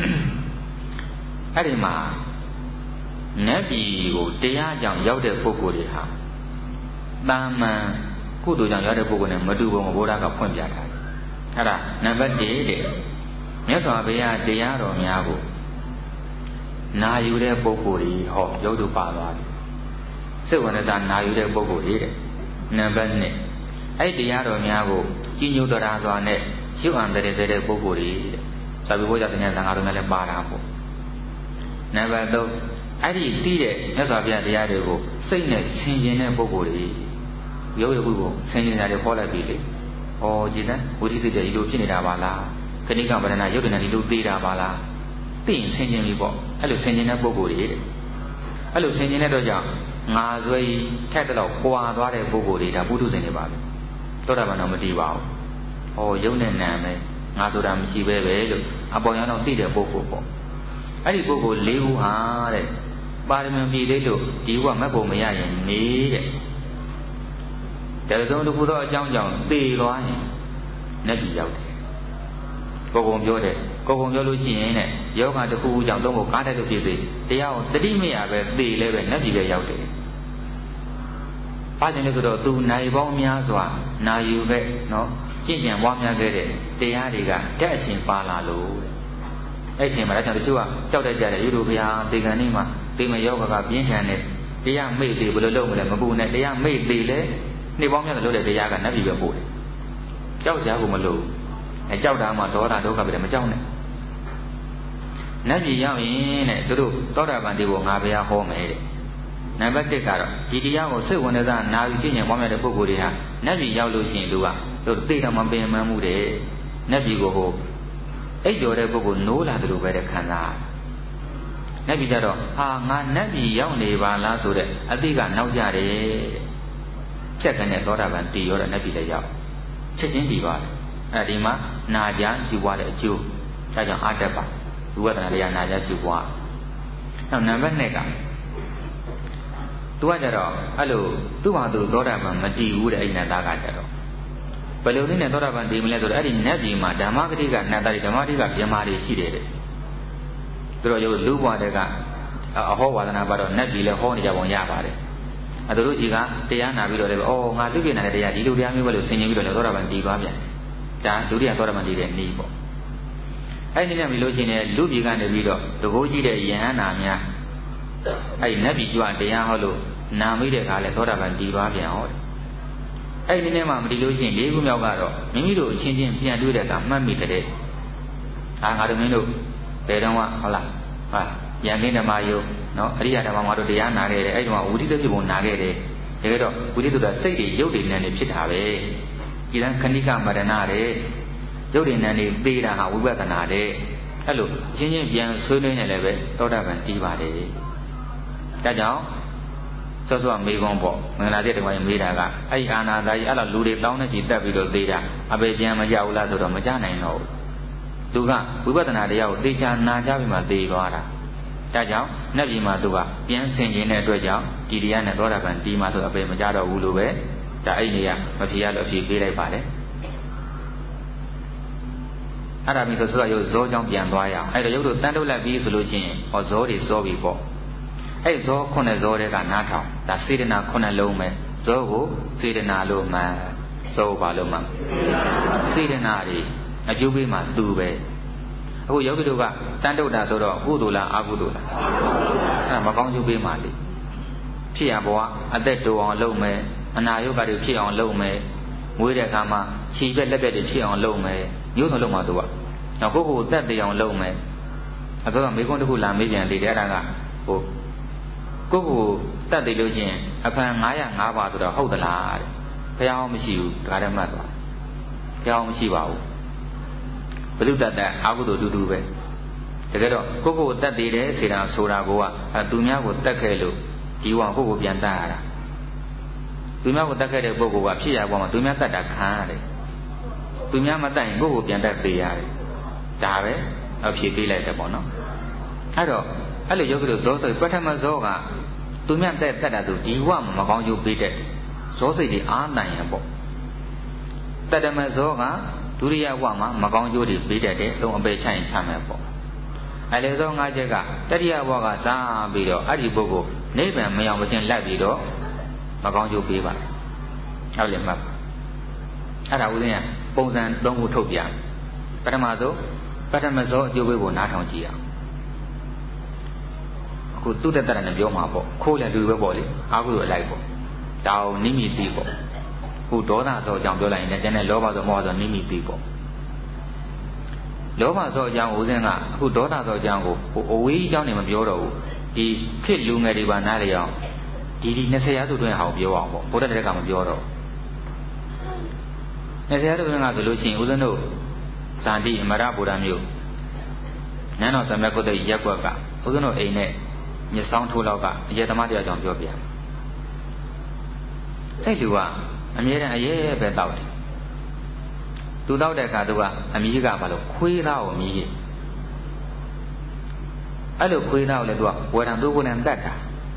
အဲ့ဒီမှာနတ်ပြည်ကိုတရားကြောင့်ရောက်တဲ့ပုဂ္ဂိုလ်တွေဟာတာမန်ကုသိုလ်ကြောင့်ရောက်တဲ့ပုဂ္ဂိုလ်နဲ့မတူဘူးဘုရားကဖွင့်ပြထားတယ်အဲ့ဒါနံပါတ်၁တဲ့မြတ်စွာဘုရားတရားတော်များကိုနာယူတဲ့ပုဂ္ဂိုလ်တွေဟောရုပ်တုပါသွားတယ်စိတ်ဝင်စားနာယူတဲ့ပုဂ္ဂိုလ်တွေတဲ့နံပါတ်၂အဲ့တရားတော်များကိုကြီးညိုတရားစွာနဲ့ရုပ်အံတဲ့တဲ့ပုဂ္ဂိုလ်တွေတဲ့သာဝိဘုရားတရားသံဃာတော်များလည်းပါတာပေါ့နံပါတ်၃အဲ့ဒီသိတဲ့မြတ်စွာဘုရားတရားတွေကိုစိတ်နဲ့ဆင်ခြင်တဲ့ပုဂ္ဂိုလ်တွေရုပ်ရုပ်ကိုဆင်ခြင်တာတွေဟောလိုက်ပြီလေဩကြည်စမ်းဝိသိစိတ်တွေဒီလိုဖြစ်နေတာပါလားခဏိကပဒနာရုပ်တဏ္ဍဒီလိုသေးတာပါလားသိရင်ဆင်ခြင်ပြီပေါ့အဲ့လိုဆင်ခြင်တဲ့ပုဂ္ဂိုလ်တွေတဲ့အဲ့လိုဆင်ခြင်တဲ့တော့ကြောင့်ငါဆွဲထက်တော့ပွာသွားတဲ့ပုဂ္ဂိုလ်တွေဒါပုထုဇဉ်တွေပါပဲသောတာပန်တော့မတည်ပါဘူး။ဩယုံနဲ့နာမယ်ငါဆိုတာမရှိပဲပဲလို့အပေါ်ရောက်တော့သိတဲ့ပုဂ္ဂိုလ်ပေါ့။အဲ့ဒီပုဂ္ဂိုလ်၄ခုဟာတဲ့ပါရမီပြည်လေးလို့ဒီဘဝမက်ဖို့မရရင်နေတဲ့။ဒါဆိုတစ်ခုသောအကြောင်းကြောင့်သေသွားရင်နတ်ပြည်ရောက်တယ်။ကိုယ်ကုံပြောတယ်ကိုယ်ကုံပြောလို့ရှိရင်တဲ့ယောဂတစ်ခုခုကြောင့်တော့ကားတဲ့လို့ဖြစ်စေတရားကိုတတိမရပဲသေလဲပဲနတ်ပြည်ပဲရောက်တယ်။ဘာကြောင့်လဲဆိုတော့သူနိုင်ပေါင်းများစွာနာယူခဲ့နော်ကျင့်ကြံပွားများခဲ့တဲ့တရားတွေကဓာတ်အရှင်ပါလာလို့တဲ့အဲ့အရှင်မှာဒါကြောင့်တချို့ကကြောက်တတ်ကြတယ်ယူတို့ဘုရားဒေဂန်နေ့မှာဒီမယောဂကပြင်းထန်တဲ့တရားမိတ်သေးဘယ်လိုလုပ်မလဲမပူနဲ့တရားမိတ်သေးလဲနေ့ပေါင်းများစွာလုပ်တဲ့တရားကနတ်ပြည်ပဲပို့တယ်ကြောက်ကြဖို့မလိုအဲကြောက်တာမှဒေါသဒုက္ခပဲမကြောက်နဲ့နတ်ပြည်ရောက်ရင်တဲ့သူတို့သောတာပန်ဒီကိုငါဘုရားဟောမယ်တဲ့နံပါတ်၁ကတော့ဒီတရားကိုစိတ်ဝင်စားနာယူကျင့်ကြံပွားများတဲ့ပုဂ္ဂိုလ်တွေဟာနတ်ပြည်ရောက်လို့ရှိရင်သူကတို့သိတော့မပင်ပန်းမှုတဲ့နတ်ပြည်ကိုဟိုအိတ်ကျော်တဲ့ပုဂ္ဂိုလ်နိုးလာတယ်လို့ပဲတဲ့ခံစားနတ်ပြည်ကြတော့ဟာငါနတ်ပြည်ရောက်နေပါလားဆိုတဲ့အသိကနောက်ကြတယ်ဖြတ်ကနေသောတာပန်တည်ရောတဲ့နတ်ပြည်လည်းရောက်ချက်ချင်းတည်ပါတယ်အဲဒီမှာနာကြယူပွားတဲ့အကျိုးဒါကြောင့်အာတတ်ပါဝိပဿနာတရားနာကြယူပွားနောက်နံပါတ်၂ကသူကကြတော့အဲ့လိုသူ့ဘာသူသောတာပန်မတည်ဘူးတဲ့အဲ့နတ်သားကကြတော့ဘယ်လိုနည်းနဲ့သောတာပန်တည်မလဲဆိုတော့အဲ့ဒီနတ်ပြည်မှာဓမ္မဂတိကနတ်သားတွေဓမ္မဂတိကပြမာတွေရှိတယ်တဲ့သူတို့ရုပ်လူဘွားတွေကအဟောဝါဒနာပါတော့နတ်ပြည်လည်းဟောနေကြပုံရပါတယ်အဲသူတို့ကြီးကတရားနာပြီးတော့လည်းအော်ငါလူပြည်နာတဲ့တရားဒီလိုတရားမျိုးပဲလို့ဆင်ခြင်ပြီးတော့လည်းသောတာပန်တည်သွားပြန်ဒါဒုတိယသောတာပန်တည်တဲ့နည်းပေါ့အဲ့ဒီနဲ့ပြီးလို့ရှိရင်လူပြည်ကနေပြီးတော့တကိုးကြီးတဲ့ယဟန္တာများအဲ့ဒီနတ်ပြည်ကျွတရားဟောလို့နာမိတဲ့ခါလဲသောတာပန်တည်သွားပြန်ဟောတယ်အဲ့ဒီနေ့မှမတည်လို့ရှိရင်၄ခုမြောက်ကတော့မိမိတို့အချင်းချင်းပြန်တွေ့တဲ့အခါမှတ်မိတဲ့အာငါတို့မင်းတို့ဘယ်တော့မှဟုတ်လားဟာယံကင်းဓမ္မယုနော်အရိယဓမ္မငါတို့တရားနာခဲ့တယ်အဲ့ဒီမှာဝိသိတဖြစ်ပုံနာခဲ့တယ်တကယ်တော့ဝိသိဆိုတာစိတ်တွေရုပ်တွေနဲ့နေဖြစ်တာပဲဒီလန်းခဏိကမရဏတဲ့ရုပ်တွေနဲ့နေသေးတာဟာဝိပဿနာတဲ့အဲ့လိုအချင်းချင်းပြန်ဆွေးနွေးနေလည်းပဲသောတာပန်တည်ပါတယ်ဒါကြောင့်စောစောမေကွန်ပေါ့မင်္ဂလာတိတော်မေးတာကအဲ့ဒီအာနာသာကြီးအဲ့လိုလူတွေတောင်းနေကြည့်တက်ပြီးတော့သေးတာအပေပြန်မကြဘူးလားဆိုတော့မကြနိုင်တော့ဘူးသူကဝိပဿနာတရားကိုသိချာနာကြပြီးမှသိသွားတာဒါကြောင့်နတ်ပြည်မှာသူကပြန်ဆင်ခြင်းတဲ့အတွက်ကြောင့်ဒီတရားနဲ့သောတာပန်တီးမှဆိုအပေမကြတော့ဘူးလို့ပဲဒါအဲ့ဒီနေရာမဖြေရလို့အဖြေပေးလိုက်ပါတယ်အဲ့ဒါပြီးဆိုဆိုရုပ်ဇောကြောင့်ပြန်သွားရအောင်အဲ့တော့ရုပ်တို့တန်ထုတ်လိုက်ပြီးဆိုလို့ချင်းဟောဇောတွေစောပြီပေါ့အဲ့ဇောခုနှစ်ဇောတွေကနားထောင်ဒါစေတနာခုနှစ်လုံးပဲဇောကိုစေတနာလို့မှန်ဇောဘာလို့မှန်စေတနာတွေအကျိုးပေးမှသူပဲအခုယောဂီတို့ကတန်ထုတ်တာဆိုတော့ကုသိုလ်လားအကုသိုလ်လားအဲ့ဒါမကောင်းကျိုးပေးမှလေဖြစ်ရဘဝအသက်တိုးအောင်လုပ်မယ်အနာယောဂတွေဖြစ်အောင်လုပ်မယ်မွေးတဲ့အခါမှာခြေပြက်လက်ပြက်တွေဖြစ်အောင်လုပ်မယ်မျိုးစုံလုပ်မှသူကနောက်ကိုယ့်ကိုယ်သက်တရားအောင်လုပ်မယ်အဲဆိုတော့မိကွန်းတစ်ခုလာမေးပြန်သေးတယ်အဲ့ဒါကဟိုကိုယ့်ကိုယ်သက်သေးလို့ချင်းအဖန်နင်းရ၅ပါးဆိုတော့ဟုတ်သလားတဲ့ဘုရားဟောမရှိဘူးဒါကြမ်းမှတ်သွားဘုရားဟောမရှိပါဘူးဘုသူတတ်တဲ့အကုသိုလ်တူတူပဲတကယ်တော့ကိုယ့်ကိုယ်သက်သေးတယ်စေတာဆိုတာကိုကအဲသူများကိုတတ်ခဲ့လို့ဒီဝါကိုယ့်ကိုပြန်တတ်ရတာသူများကိုတတ်ခဲ့တဲ့ပုဂ္ဂိုလ်ကဖြစ်ရပေါ်မှာသူများတတ်တာခံရတယ်သူများမတတ်ရင်ကိုယ့်ကိုပြန်တတ်ပေးရတယ်ဒါပဲအဖြေပေးလိုက်တယ်ပေါ့နော်အဲ့တော့အဲ့လိုယောဂီတို့ဇောဆိုပထမဇောကသူများတက်တက်တာသူဒီဝမှာမကောင်းကျိုးပေးတဲ့ဇောစိတ်တွေအားနိုင်ရပေါ့တတမဇောကဒုတိယဝမှာမကောင်းကျိုးတွေပေးတတ်တယ်သုံးအပေချရင်ချမယ်ပေါ့အဲ့လေဇောငါးချက်ကတတိယဝကစားပြီးတော့အဲ့ဒီပုဂ္ဂိုလ်နိဗ္ဗာန်မရောက်မချင်းလိုက်ပြီးတော့မကောင်းကျိုးပေးပါဟုတ်လေမှတ်အဲ့ဒါဦးဇင်းကပုံစံသုံးခုထုတ်ပြပထမဆုံးပထမဆုံးအကျိုးပေးဖို့နားထောင်ကြည့်အောင်အခုသူ့တက်တက်နဲ့ပြောမှာပေါ့ခိုးလည်းလူပဲပေါ့လေအာဟုလိုအလိုက်ပေါ့တောင်နိမိတိပေါ့ခုဒေါသဆိုအကြောင်းပြောလိုက်ရင်လည်းကျန်တဲ့လောဘဆိုမောဟဆိုနိမိတိပေါ့လောဘဆိုအကြောင်းဦးဇင်းကအခုဒေါသဆိုအကြောင်းကိုဟိုအဝေးအကြောင်းနေမပြောတော့ဘူးဒီခေတ်လူငယ်တွေပါနားလေအောင်ဒီဒီ၂၀ရာစုတွင်းဟောင်ပြောအောင်ပေါ့ဘုရားတရကမပြောတော့၂၀ရာစုတွင်းကဆိုလို့ရှိရင်ဦးဇင်းတို့ဇာတိအမရဗုဒ္ဓမျိုးနန်းတော်ဆံမြတ်ကုတ်တဲ့ရက်ွက်ကဦးဇင်းတို့အိမ်နဲ့မြစ်ဆောင်ထိုးလောက်ကအရေသမားတရားကြောင့်ပြောပြအဲ့လူကအမြဲတမ်းအရေးပဲတောက်တယ်သူတောက်တဲ့အခါသူကအမြည်ကဘာလို့ခွေးသားကိုမြည်အဲ့လိုခွေးသားကိုလည်းသူကဝေဒံသူ့ကိုယ်နဲ့တတ်တာ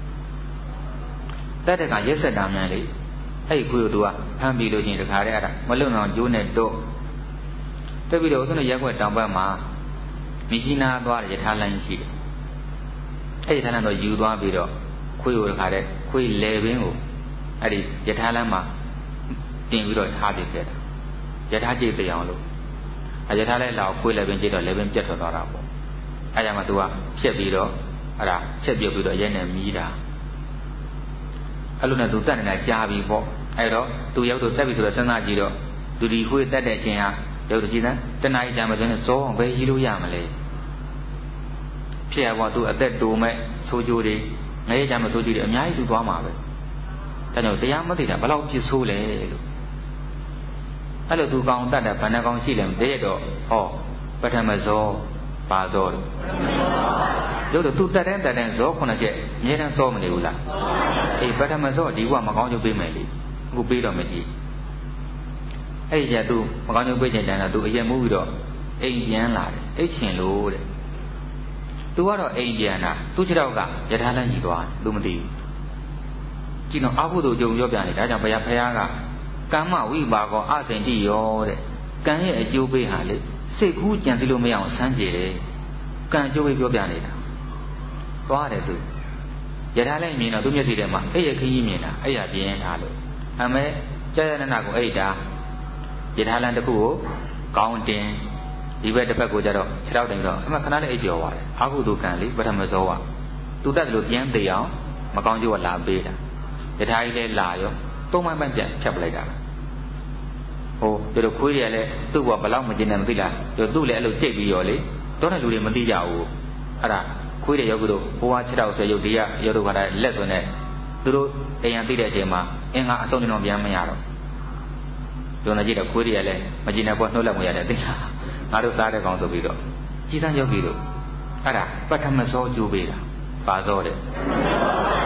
တတ်တဲ့ကရက်ဆက်တာမှန်လေအဲ့ဒီခွေးကိုသူကဖမ်းပြီးလို့ရှိရင်တခါတည်းအဲ့ဒါမလွတ်အောင်ကျိုးနဲ့တော့တက်ပြီးတော့ဦးဇင်းတို့ရက်ွက်တောင်ဘက်မှာမိကြီးနာသွားတဲ့ယထာလိုင်းရှိတယ်အဲ့ဒီယထာလမ်းတော့ယူသွားပြီးတော့ခွေးကိုတခါတည်းခွေးလေပင်ကိုအဲ့ဒီယထာလမ်းမှာတင်ပြီးတော့ထားပြခဲ့တာယထာကြိတ်တရားလို့အယထာလဲလောက်ခွေးလေပင်ကြိတ်တော့လေပင်ပြတ်ထွက်သွားတာပေါ့အဲ့ဒါမှသူကဖြက်ပြီးတော့အဲ့ဒါချက်ပြုတ်ပြီးတော့ရဲနဲ့မီးတာအဲ့လိုနဲ့သူတတ်နေတာကြားပြီပေါ့အဲ့တော့သူရောက်တော့တက်ပြီဆိုတော့စဉ်းစားကြည့်တော့သူဒီခွေးတက်တဲ့အချိန်ဟာရောက်တော့ကြည့်စမ်းတဏှာကြီးကြာမှဆိုရင်စောအောင်ပဲရီးလို့ရမလဲဖြစ်ရပေါ့သူအသက်တူမဲ့ဆိုးကြိုးတွေငရဲကြာမှဆိုးကြိုးတွေအများကြီးသူသွားမှာပဲဒါကြောင့်တရားမသိတာဘယ်လောက်ဖြစ်ဆိုးလဲလို့အဲ့လိုသူကောင်းတတ်တဲ့ဗန္ဓကောင်းရှိလဲမတည့်တော့ဟောပထမဇောပါဇောလို့ရုပ်တော့သူတက်တဲ့တက်တဲ့ဇောခုနှစ်ချက်အများတန်းစောမနေဘူးလားအေးပထမဇောဒီကမကောင်းကျုပ်ပေးမယ်လေအခုပေးတော့မကြည့်အဲ့ဒီကျသူမကောင်းကျုပ်ပေးချင်တယ်လားသူအရင်မှုပြီးတော့အိမ်ပြန်လာတယ်အိတ်ချင်လို့တဲ့သူကတော့အိမ်ပြန်တာသူ့ခြေထောက်ကယထာလန်းကြီးသွားတယ်သူမသိဘူးကြည့်တော့အာဟုတို့ကြုံပြောပြနေဒါကြောင့်ဘုရားဖះကကမ္မဝိပါကောအစိန်တိယောတဲ့ကံရဲ့အကျိုးပေးဟာလေစိတ်ကူးကြံစည်လို့မရအောင်စမ်းကြည့်တယ်ကံအကျိုးပေးပြောပြနေတာသွားတယ်သူယထာလန်းမြင်တော့သူမျက်စိထဲမှာအဲ့ရခင်းကြီးမြင်တာအဲ့ရပြင်းထားလို့အမဲကြာရဏနာကိုအဲ့ဒါယထာလန်းတစ်ခုကိုကောင်းတင်ဒီဘက်တစ်ဖက်ကိုကြတော့ခြေထောက်တင်တော့အမှခဏလေးအိပ်ကျော်သွားတယ်အာဟုတုကံလေးပထမဇောကသူတက်တယ်လို့ပြန်သေးအောင်မကောင်းကျိုးကလာပေးတာယထာကြီးလည်းလာရောသုံးမိုင်းပိုင်းပြန်ဖြတ်ပလိုက်တာဟိုသူတို့ခွေးတွေကလည်းသူ့ဘဝဘလောက်မကျင်တယ်မသိလားသူသူ့လည်းအဲ့လိုကြိတ်ပြီးရောလေတော့တဲ့လူတွေမသိကြဘူးအဲ့ဒါခွေးတွေရောက်ပြီးတော့ဘဝခြေထောက်ဆွဲရုပ်တရားရုပ်တို့ခါတိုင်းလက်ဆွဲနေသူတို့အိမ်ရန်သိတဲ့အချိန်မှာအင်္ဂါအဆုံးတင်တော့ပြန်မရတော့ကျွန်တော်ကြည့်တော့ခွေးတွေကလည်းမကျင်တဲ့ဘဝနှုတ်လက်မရတယ်သိလားငါတို့စားတဲ့ကောင်ဆိုပြီးတော့ကြီးစမ်းယောဂီတို့အဲ့ဒါပထမဇောကျိုးပေးတာပါဇောတဲ့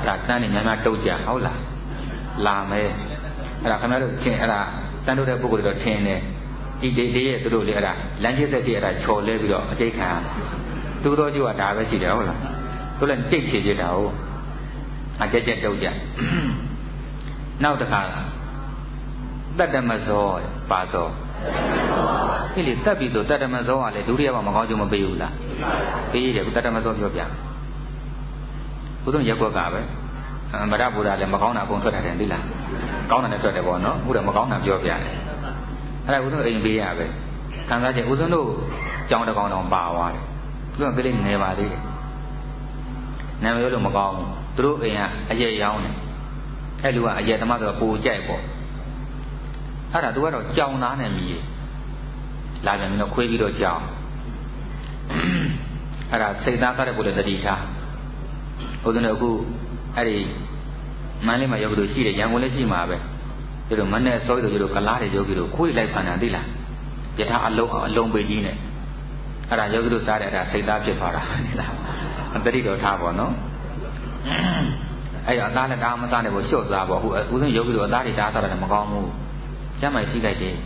အဲ့ဒါတန်းနေများများတုတ်ကြဟုတ်လားလာမယ်အဲ့ဒါခင်ဗျားတို့ထင်အဲ့ဒါတန်းတို့တဲ့ပုဂ္ဂိုလ်တွေတော့ထင်တယ်ဒီဒီလေးရဲ့သူတို့လေအဲ့ဒါလမ်းကျဆက်ကြီးအဲ့ဒါချော်လဲပြီးတော့အကျိတ်ခံရသူတော်ကျိုးကဒါပဲရှိတယ်ဟုတ်လားသူလည်းကြိတ်ချေကြတာဟုတ်အကြက်ကြက်တုတ်ကြနောက်တစ်ခါတတ္တမဇောပါဇောဒီလေတက်ပြီဆိုတတ္တမဇောကလည်းဒုတိယမှာမကောင်းကျိုးမပေးဘူးလားပေးတယ်တတ္တမဇောပြောပြဘုရားရက်ွက်ကပဲမရဗုဒ္ဓလည်းမကောင်းတာအကုန်ထွက်ထားတယ်သိလားကောင်းတာနဲ့ထွက်တယ်ပေါ့နော်ဘုရားမကောင်းတာပြောပြတယ်အဲ့ဒါဦးဇင်းအိမ်ပေးရပဲခံစားချက်ဦးဇင်းတို့ကြောင်းတကောင်တောင်ပါသွားတယ်သူကကလေးငယ်ပါသေးတယ်နာမည်လို့မကောင်းဘူးသူတို့အိမ်ကအရက်ရောင်းတယ်အဲ့လူကအရက်သမားဆိုတော့ပူကြိုက်ပေါ့အဲ့ဒါသူကတော့ကြောင်သားနဲ့မြည်လာပြန်ပြီးတော့ခွေးပြီးတော့ကြောင်အဲ့ဒါစိတ်သားစားတဲ့ကိုလည်းတတိထားဦးဇင်းတို့အခုအဲ့ဒီမန်းလေးမှာယောဂီတို့ရှိတယ်ရန်ကုန်လည်းရှိမှာပဲဒီလိုမနဲ့စောပြီးတော့ကလားတွေယောဂီတို့ခွေးလိုက်ဖန်တာသိလားယထာအလုံးအလုံးပေကြီးနဲ့အဲ့ဒါယောဂီတို့စားတဲ့အဲ့ဒါစိတ်သားဖြစ်သွားတာသိလားတတိတော်ထားပေါ့နော်အဲ့တော့အသားနဲ့ဒါမစားနဲ့ပေါ့လျှော့စားပေါ့အခုဦးဇင်းယောဂီတို့အသားတွေဒါစားတယ်မကောင်းဘူးကျမ်းမိုက်ထိလိုက်တယ်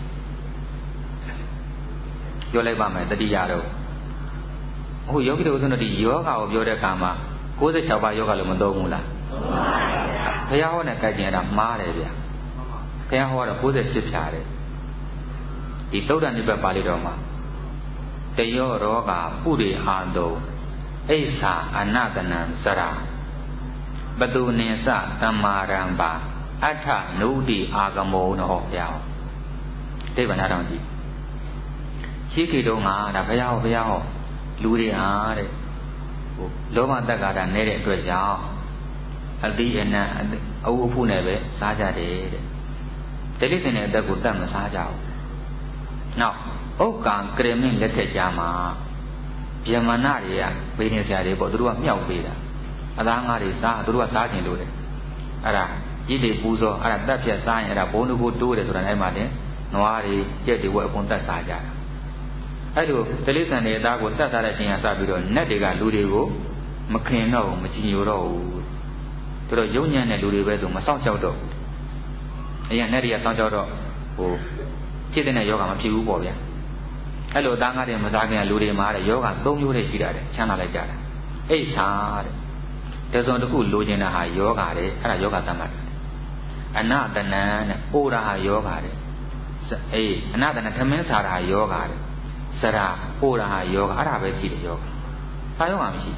ပြောလိုက်ပါမယ်တတိယတော့အခုယောဂီတို့ဦးဇင်းတို့ဒီယောဂါကိုပြောတဲ့အခါမှာကိုးစိတ်၆ပါးယောဂလို့မသုံးဘူးလားဘုရားဟောတဲ့ကြိုက်ကျင်တာမှားတယ်ဗျဘုရားဟောတော့ကိုးစိတ်၈ဖြာတယ်ဒီသုဒ္ဓနိဗ္ဗာန်ပါဠိတော်မှာတယောရောဂါပုရိဟာတောအိဋ္ဌာအနတနံစရာပတုနိသတမ္မာရံပါအထနုတိအာဂမောနောဘုရားဒိဗ္ဗနာတော်ကြီးရှိခေတုံးကဒါဘုရားဟောဘုရားဟောလူတွေဟာတဲ့ဟိုလောဘတက္ကာတာနေတဲ့အတွက်ကြောင့်အတိအနံအဝုအဖုနဲ့ပဲစားကြတယ်တဲ့တိလိစင်တဲ့အသက်ကိုတတ်မစားကြဘူးနောက်ဥက္ကံကရမင်းလက်ထက်ကြမှာဗျမဏတွေကဘေးနေဆရာတွေပေါ့သူတို့ကမြောက်ပေးတာအသားငါးတွေစားသူတို့ကစားကျင်လို့တယ်အဲ့ဒါကြီးတွေပူဇော်အဲ့ဒါတက်ဖြတ်စားရင်အဲ့ဒါဘုံတကူတိုးတယ်ဆိုတာအဲ့မှာတင်နွားတွေကြက်တွေဝက်အကုန်တက်စားကြတာအဲ့လိုတိလိစင်တွေအသားကိုတက်စားတဲ့အချိန်ကစပြီးတော့နတ်တွေကလူတွေကိုမခင်တော့ဘူးမကြည်ညိုတော့ဘူးသူတို့ယုံညံ့တဲ့လူတွေပဲဆိုမစောင့်ရှောက်တော့ဘူးအရင်နတ်တွေကစောင့်ရှောက်တော့ဟိုဖြစ်တဲ့ယောဂမဖြစ်ဘူးပေါ့ဗျာအဲ့လိုအသားငါးတွေမစားခင်လူတွေမှာတဲ့ယောဂသုံးမျိုးတွေရှိတာတဲ့ချမ်းသာလိုက်ကြတာအိဋ္ဌာတဲ့တစုံတစ်ခုလိုချင်တာဟာယောဂတဲ့အဲ့ဒါယောဂတမ္မတ်အနတနံတဲ့အိုရာဟာယောဂတဲ့အေးအနတနံထမင်းစားတာယောဂတဲ့စရာအိုရာဟာယောဂအဲ့ဒါပဲရှိတယ်ယောဂဘာယောဂမရှိ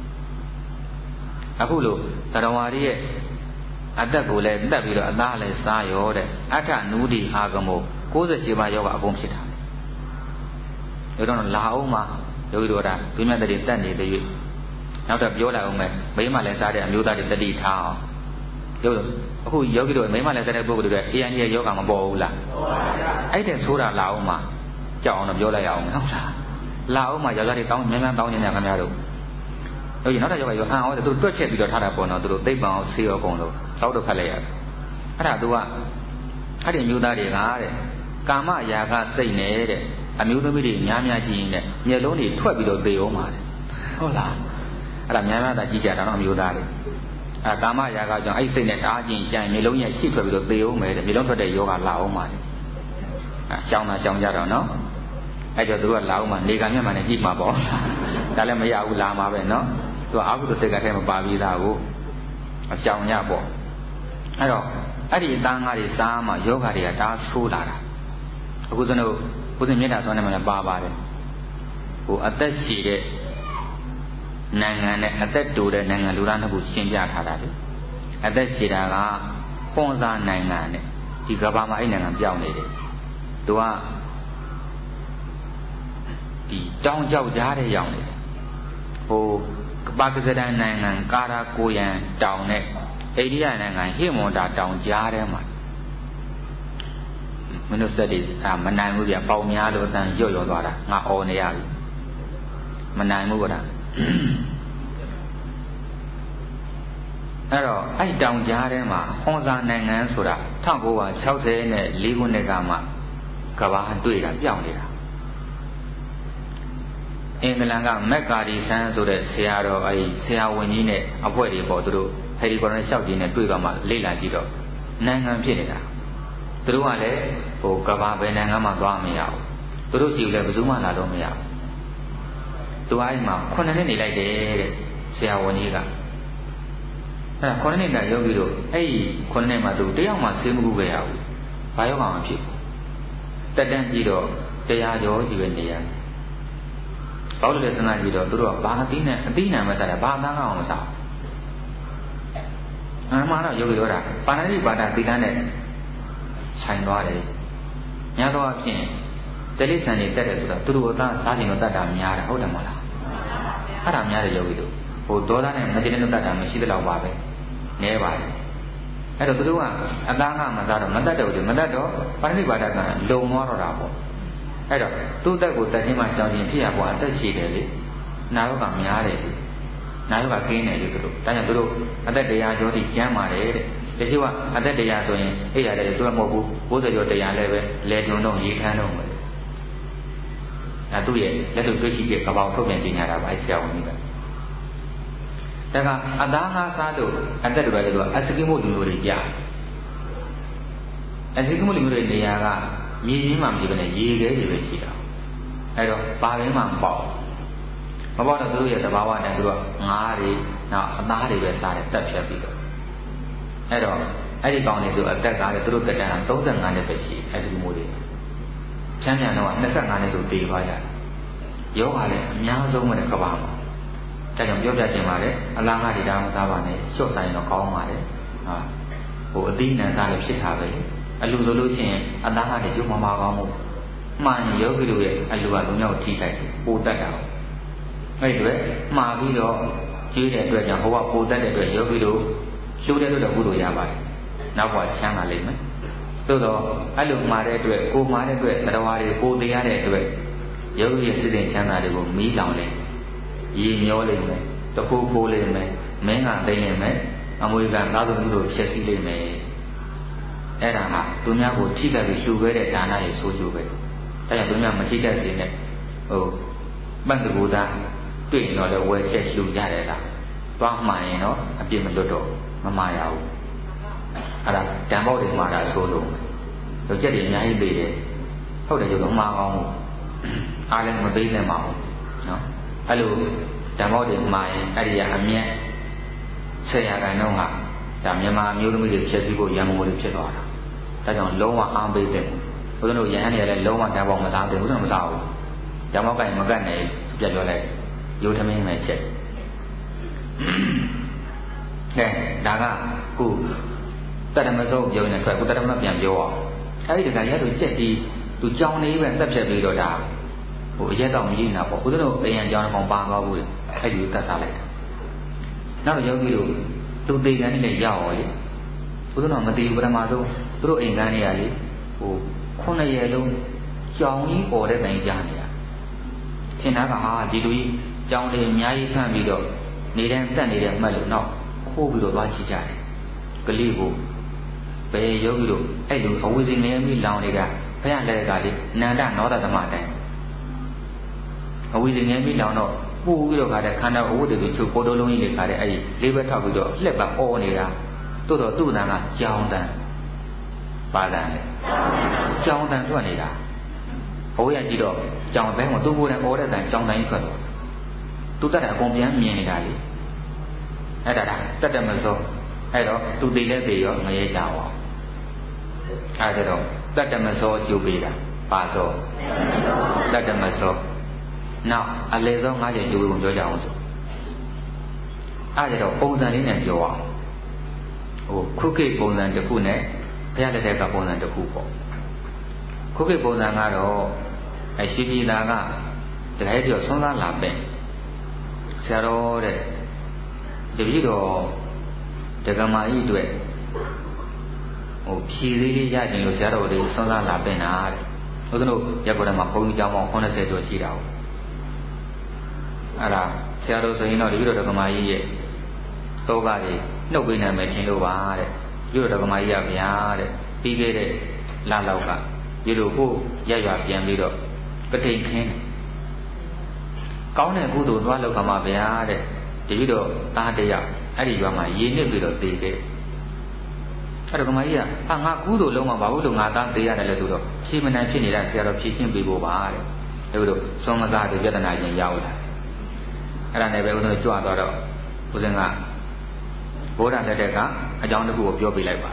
အခုလို့သရဝါရီရဲ့အသက်ကိုလည်းတက်ပြီးတော့အသားလည်းစားရောတဲ့အထနုတိအာဂမော၉၈ပါးယောဂအကုန်ဖြစ်တာဒါတော့လာအောင်မှာယောဂီတို့ကဒုညတတိတက်နေတဲ့၍နောက်တော့ပြောလိုက်အောင်မယ်မိမလည်းစားတဲ့အမျိုးသားတွေတတိထားအောင်ယောဂီအခုယောဂီတို့မိမလည်းစားတဲ့ပုဂ္ဂိုလ်တွေအေးအန်ကြီးရဲ့ယောဂမပေါ်ဘူးလားအဲ့တဲ့ဆိုးတာလာအောင်မှာကြောက်အောင်တော့ပြောလိုက်ရအောင်ဟုတ်လားလာအောင်မှာယောဂီတွေတောင်းများများတောင်းနေကြခင်ဗျားတို့ယောဂီနောက်တော့ယောဂီရောအံ့ဩတယ်သူတို့တွက်ချက်ပြီးတော့ထားတာပေါ့နော်သူတို့သိပ္ပံအောင်ဆေးရောကုန်လို့တောက်တော့ဖတ်လိုက်ရတယ်အဲ့ဒါသူကအဲ့ဒီအမျိုးသားတွေကတဲ့ကာမရာဂစိတ်နဲ့တဲ့အမျိုးသမီးတွေများများကြည့်ရင်လည်းမျက်လုံးတွေထွက်ပြီးတော့သေအောင်ပါတယ်ဟုတ်လားအဲ့ဒါများများသာကြည့်ကြတာတော့အမျိုးသားတွေအဲကာမရာဂကြောင့်အဲ့စိတ်နဲ့တအားချင်းကြံမျက်လုံးရဲ့ရှိထွက်ပြီးတော့သေအောင်မယ်တဲ့မျက်လုံးထွက်တဲ့ယောဂလာအောင်ပါတယ်အဲရှောင်းတာရှောင်းကြတော့နော်အဲ့ကြောင့်သူကလာအောင်မှာနေကမျက်မှန်နဲ့ကြည့်မှာပေါ့ဒါလည်းမရဘူးလာမှာပဲနော်သူကအာဟုတစိတ်ကထဲမှာပါပြီးသားကိုအရှောင်းရပေါ့အဲ့တော့အဲ့ဒီအသားငါးတွေစားမှယောဂတွေကဒါဆိုးလာတာအခုစနုဘုရားမြတ်တာဆွမ်းနေမှာလည်းပါပါတယ်ဟိုအသက်ရှိတဲ့နိုင်ငံနဲ့အသက်တူတဲ့နိုင်ငံလူသားနှစ်ခုရှင်းပြထားတာလေအသက်ရှိတာကခွန်စားနိုင်ငံနဲ့ဒီကမ္ဘာမှာအဲ့နိုင်ငံပြောင်းနေတယ်သူကဒီတောင်ကြောက်ကြားတဲ့ရောက်နေတယ်ဟိုပါကစ္စတန်နိုင်ငံကာရာကိုယန်တောင်နဲ့အိန္ဒိယနိုင်ငံဟိမွန်တာတောင်ကြားထဲမှာမင်းတို့စက်တွေအာမနိုင်ဘူးဗျပေါင်များလို့အတန်ရော့ရော့သွားတာငါအော်နေရပြီမနိုင်ဘူးကွာအဲ့တော့အဲ့တောင်ကြားထဲမှာဟွန်ဇာနိုင်ငံဆိုတာ၁၉၆၄ခုနှစ်ကမှကဘာတွေ့တာပြောင်းနေတာအင်္ဂလန်ကမက်ကာဒီဆန်ဆိုတဲ့ဆရာတော်အဲ့ဆရာဝန်ကြီးနဲ့အဖွဲ့တွေပေါ့သူတို့ဟယ်ရီကော်နဲ့လျှောက်ကြည့်နေတွေ့ပါမှလေ့လာကြည့်တော့နိုင်ငံဖြစ်နေတာသူတို့ကလည်းဟိုကဘာပဲနိုင်ငံမှာသွားမရဘူးသူတို့စီကလည်းဘယ်သူမှလာတော့မရဘူးသူအားမှာခုနှစ်နှစ်နေလိုက်တယ်တဲ့ဆရာဝန်ကြီးကအဲ့ဒါခုနှစ်နှစ်ကယောဂီတို့အဲ့ဒီခုနှစ်နှစ်မှာသူတယောက်မှဆေးမကူခဲ့ရဘူးဘာယောဂမှဖြစ်တက်တန်းပြီးတော့တရားကျော်ကြီးပဲနေရတယ်ဘာလို့လဲစဉ်းစားကြည့်တော့သူတို့ကဘာအသိနဲ့အသိဉာဏ်မစားတယ်ဘာအသားကောင်မစားအမှန်တော့ယောဂီတို့ကပါဏာတိပါဒသီလနဲ့ဆိုင်သွားတယ်ညတော့အဖြစ်တလိဆန်နေတက်တယ်ဆိုတော့သူတို့အသားစားခြင်းတော့တတ်တာများတယ်ဟုတ်တယ်မဟုတ်လားအဲ့ဒါများတယ်ယောဂီတို့ဟိုဒေါသနဲ့မတင်တဲ့တတ်တာမရှိတဲ့လောက်ပါပဲနည်းပါတယ်အဲ့တော့သူတို့ကအသားကမစားတော့မတတ်တော့ဘူးမတတ်တော့ပါဏာတိပါဒကလုံသွားတော့တာပေါ့အဲ့တော့သူ့အသက်ကိုတက်ချင်းမှကြောင်ချင်းဖြစ်ရပေါ်အသက်ရှိတယ်လေနာရောဂါများတယ်လေနာရောဂါကင်းတယ်လေသူတို့ဒါကြောင့်သူတို့အသက်တရားကျော်တိကျမ်းပါတယ်တဲ့တချို့ကအသက်တရားဆိုရင်အဲ့ရတယ်သူကမဟုတ်ဘူးဘိုးစေကျော်တရားလည်းပဲလေတွန်တော့ရေခမ်းတော့မယ်ဒါသူ့ရဲ့လက်တွေ့တွေ့ရှိတဲ့ကပောက်ထုတ်ပြန်ခြင်းညာတာပါအဲ့ဆရာဝန်ကြီးကဒါကအသားငါးစားတို့အသက်တွေလည်းသူကအစကိမို့လူမျိုးတွေကြားအစကိမို့လူမျိုးတွေနေရာကမြေရင်းမှမကြည့်ဘဲနဲ့ရေခဲတွေပဲရှိတာအဲ့တော့ဘာပဲမှမပေါ့မပေါ့တော့သူတို့ရဲ့သဘာဝနဲ့သူတို့ကငါးတွေနောက်အသားတွေပဲစားတယ်တက်ဖြတ်ပြီးတော့အဲ့တော့အဲ့ဒီကောင်တွေဆိုအသက်ကားတယ်သူတို့တက်တန်းကသုံးဆယ်ငါးနှစ်ပဲရှိအဲ့ဒီမိုးတွေချမ်းပြန်တော့နှစ်ဆယ်ငါးနှစ်ဆိုတည်သွားကြတယ်ယောဂလည်းအများဆုံးပဲကဘာမှာဒါကြောင့်ပြောပြခြင်းပါလေအလားငါးတွေတောင်မစားပါနဲ့လျှော့ဆိုင်တော့ကောင်းပါလေဟာဟိုအသီးနှံစားလည်းဖြစ်တာပဲအလူဆိုလို့ရှိရင်အသားငါးတွေကျုံမမကောင်းဘူးမှန်ယောဂီတို့ရဲ့အလူကလုံရောက်ထိခိုက်တယ်ပိုတတ်တာအဲ့ဒီတွေ့မှားပြီးတော့ကျွေးတဲ့အတွက်ကြောင့်ဟိုကပိုတတ်တဲ့အတွက်ယောဂီတို့လှူတဲ့အတွက်ကုသိုလ်ရပါတယ်နောက်ဘဝချမ်းသာလိမ့်မယ်သို့တော့အဲ့လိုမှားတဲ့အတွက်ကိုမှားတဲ့အတွက်တရားတွေပိုသေးရတဲ့အတွက်ယောဂီရဲ့စိတ်ဓာတ်ချမ်းသာတွေကိုမီးလောင်နေရေမျောလိမ့်မယ်တခုခိုးလိမ့်မယ်မင်းကသိမ့်လိမ့်မယ်အမွေကသားသမီးတို့ဖြည့်ဆည်းလိမ့်မယ်အဲ့ဒါဟာသူများကိုထိခိုက်ပြီးလှူခဲ့တဲ့ဒါနရဲ့ဆိုးကျိုးပဲဒါကြောင့်သူများမထိခိုက်စေနဲ့ဟိုပန့်တကူသားတွေ့ရင်တော့လည်းဝယ်ချက်လှူကြတယ်လားသွားမှန်ရင်တော့အပြစ်မလွတ်တော့မမရဘူးအဲ့ဒါတန်ပေါက်တွေမှာတာအဆိုးဆုံးတော့ကြက်တွေအများကြီးသေးတယ်ဟုတ်တယ်ကျတော့မှားကောင်းဘူးအားလည်းမပေးနိုင်ပါဘူးနော်အဲ့လိုတန်ပေါက်တွေမှာရင်အဲ့ဒီကအမြတ်ဆယ်ရာခိုင်နှုန်းဟာဒါမြန်မာမျိုးသမီးတွေဖြည့်ဆည်းဖို့ရန်ကုန်တွေဖြစ်သွားတာဒါကြောင့်လုံးဝအားပေးတဲ့ဘုရားတို့ရဟန်းတွေလည်းလုံးဝတန်ပေါက်မစားသေးဘူးဆိုတော့မစားဘူးတန်ပေါက်ကင်မကတ်နိုင်ပြတ်ပြောလိုက်ရိုးထမင်းပဲချက်ကဲဒါကခုတတမစုံပြောနေထွက်ခုတတမပြန်ပြောအောင်အဲ့ဒီတခါရသူကြက်ဒီသူကြောင်နေပဲတက်ဖြတ်ပြီးတော့ဒါဟိုအရက်တော့မကြီးနေတာပေါ့ဘုရားတို့အရင်ကြောင်ကောင်ပါသွားဘူးလေအဲ့ဒီကိုတတ်စားလိုက်တာနောက်တော့ယောဂီတို့သူသိကန်းနဲ့လည်းရောက်ရောလေဘုရားတော်မသိဘူးပထမဆုံးသူတို့အိမ်ကန်းတွေကလေဟိုခုနှစ်ရက်လုံးကြောင်ကြီးပေါ်တဲ့တိုင်ကြားနေတာထင်တာကဟာဒီလူကြီးကြောင်တွေအများကြီးဖမ်းပြီးတော့နေတိုင်းတက်နေတဲ့မှတ်လို့နောက်ခိုးပြီးတော့သွားချကြတယ်ကလေးကိုဘယ်ယောဂီတို့အဲ့လိုအဝိဇ္ဇနေမိလောင်နေတာဘုရားလက်ကလေနန္ဒနောဒသမတိုင်အဝိဇ္ဇနေမိလောင်တော့ပူပြီးတော့ခါတဲ့ခန္ဓာအဝတ်တွေချုပ်ပေါ်တော်လုံးကြီးတွေခါတဲ့အဲ့ဒီလေးဘက်ထောက်ပြီးတော့လှက်ပါအော်နေတာတိုးတော့သူ့နာကကြောင်တန်ပါတန်လေကြောင်တန်ထွက်နေတာဘိုးရကြည့်တော့ကြောင်တိုင်းကသူ့ကိုယ်တိုင်အော်တဲ့တန်ကြောင်တန်ကြီးထွက်တော့သူတက်တဲ့အကုန်ပြန်မြင်နေတာလေအဲ့ဒါတက်တယ်မစိုးအဲ့တော့သူသိလဲပေရောငရဲကြအောင်အဲ့ဒါတော့တက်တယ်မစိုးကြိုးပေးတာပါစိုးတက်တယ်မစိုးနောက်အလေဆုံးငါးချက်ကြိုးပေးဖို့ပြောကြအောင်ဆိုအဲ့ဒါတော့ပုံစံလေးနဲ့ပြောအောင်ဟိုခုခေတ်ပုံစံတစ်ခုနဲ့ဘုရားလက်ထက်ကပုံစံတစ်ခုပေါ့ခုခေတ်ပုံစံကတော့အရှိပြည်သားကတခါပြောဆွမ်းသားလာပဲဆရာတော်တဲ့တပည့်တော်ဒကမာကြီးအတွက်ဟိုဖြည်သေးလေးရခြင်းလို့ဆရာတော်တွေဆွမ်းသားလာပင်တာတဲ့ဦးဇင်းတို့ရက်ကွက်မှာဘုန်းကြီးကျောင်းပေါင်း၉၀ကျော်ရှိတာဟုတ်အဲ့ဒါဆရာတော်ဆိုရင်တော့တပည့်တော်ဒကမာကြီးရဲ့တောကတွေနှုတ်ပေးနိုင်မယ်ထင်လို့ပါတဲ့တပည့်တော်ဒကမာကြီးကဗျာတဲ့ပြီးခဲ့တဲ့လလောက်ကဒီလိုကိုရရွာပြန်ပြီးတော့ကတိန်ခင်းကောင်းတဲ့ကုသိုလ်သွားလောက်ခါမှာဗျာတဲ့ဒီပြီးတော့သားတယောက်အဲ့ဒီရွာမှာရေနစ်ပြီးတော့တည်ခဲ့အဲ့တော့ကမကြီးကဟာငါကူးလို့လုံးဝဘာလို့လို့ငါသားသေးရတယ်လဲဆိုတော့ဖြေမနိုင်ဖြစ်နေတာဆရာတော်ဖြေရှင်းပေးဖို့ပါတဲ့ဒါပြီးတော့သွန်မစားတဲ့ပြဿနာချင်းရောက်လာအဲ့ဒါနဲ့ပဲဦးဇင်းကြွသွားတော့ဦးဇင်းကဘုရားလက်ထက်ကအကြောင်းတစ်ခုကိုပြောပြလိုက်ပါ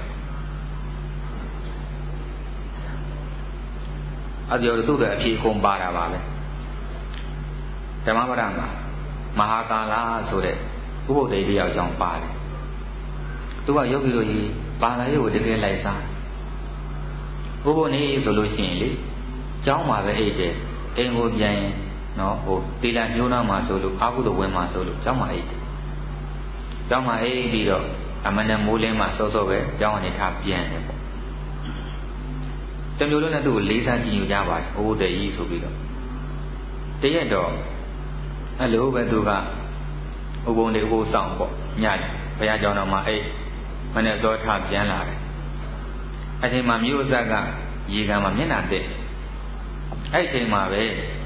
အဲ့ဒီတော့သူ့ရဲ့အဖြေအကုန်ပါတာပါပဲဓမ္မပဒမှာမဟာကာလဆိုတဲ့ဥပုသ္တေတယောက်အကြောင်းပါတယ်သူကယောဂီတို့ကြီးဘာသာရေးကိုတကယ်လိုက်စားဘိုးဘိုးနေဆိုလို့ရှိရင်လေကျောင်းမှာပဲအိတ်တယ်အိမ်ကိုပြန်ရင်နော်ဟိုတီလာညိုးနာမှာဆိုလို့အာဟုတော်ဝင်မှာဆိုလို့ကျောင်းမှာအိတ်တယ်ကျောင်းမှာအိတ်ပြီးတော့အမနဲ့မိုးလင်းမှာစောစောပဲကျောင်းကနေထားပြန်တယ်ပေါ့တမျိုးလုံးနဲ့သူ့ကိုလေးစားကြည့်ညိုကြပါတယ်ဘိုးဘိုးတေကြီးဆိုပြီးတော့တရက်တော့အဲ့လိုပဲသူကဥပုံတွေဥပုဆောင်ပေါ့ညဘုရားကျောင်းတော်မှာအိတ်မနဲ့စောထပြန်လာတယ်အချိန်မှာမြို့အဆက်ကရေကန်မှာမျက်နှာတက်အဲ့ချိန်မှာပဲ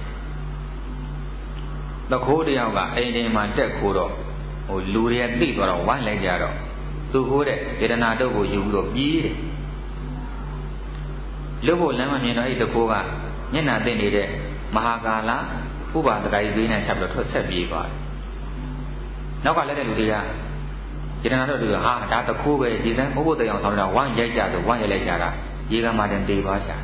တခိုးတယောက်ကအိမ်ချိန်မှာတက်ခိုးတော့ဟိုလူတွေကသိသွားတော့ဝိုင်းလိုက်ကြတော့သူခိုးတဲ့ဒေသနာတုတ်ကိုယူပြီးတော့ပြေးတယ်လွတ်ဖို့လမ်းမမြင်တော့အဲ့တခိုးကမျက်နှာတက်နေတဲ့မဟာကာလဥပါဒကကြီးသေးနဲ့ချက်ပြီးတော့ထွက်ဆက်ပြေးသွားတယ်နောက်ကလည်းတဲ့လူတွေကဒေသနာတုတ်တွေကဟာဒါတခိုးပဲဒီစံဥပုသ္တယအောင်ဆောင်တာဝိုင်းရိုက်ကြတော့ဝိုင်းရိုက်လိုက်ကြတာရေကမှတင်တေးသွားကြတယ်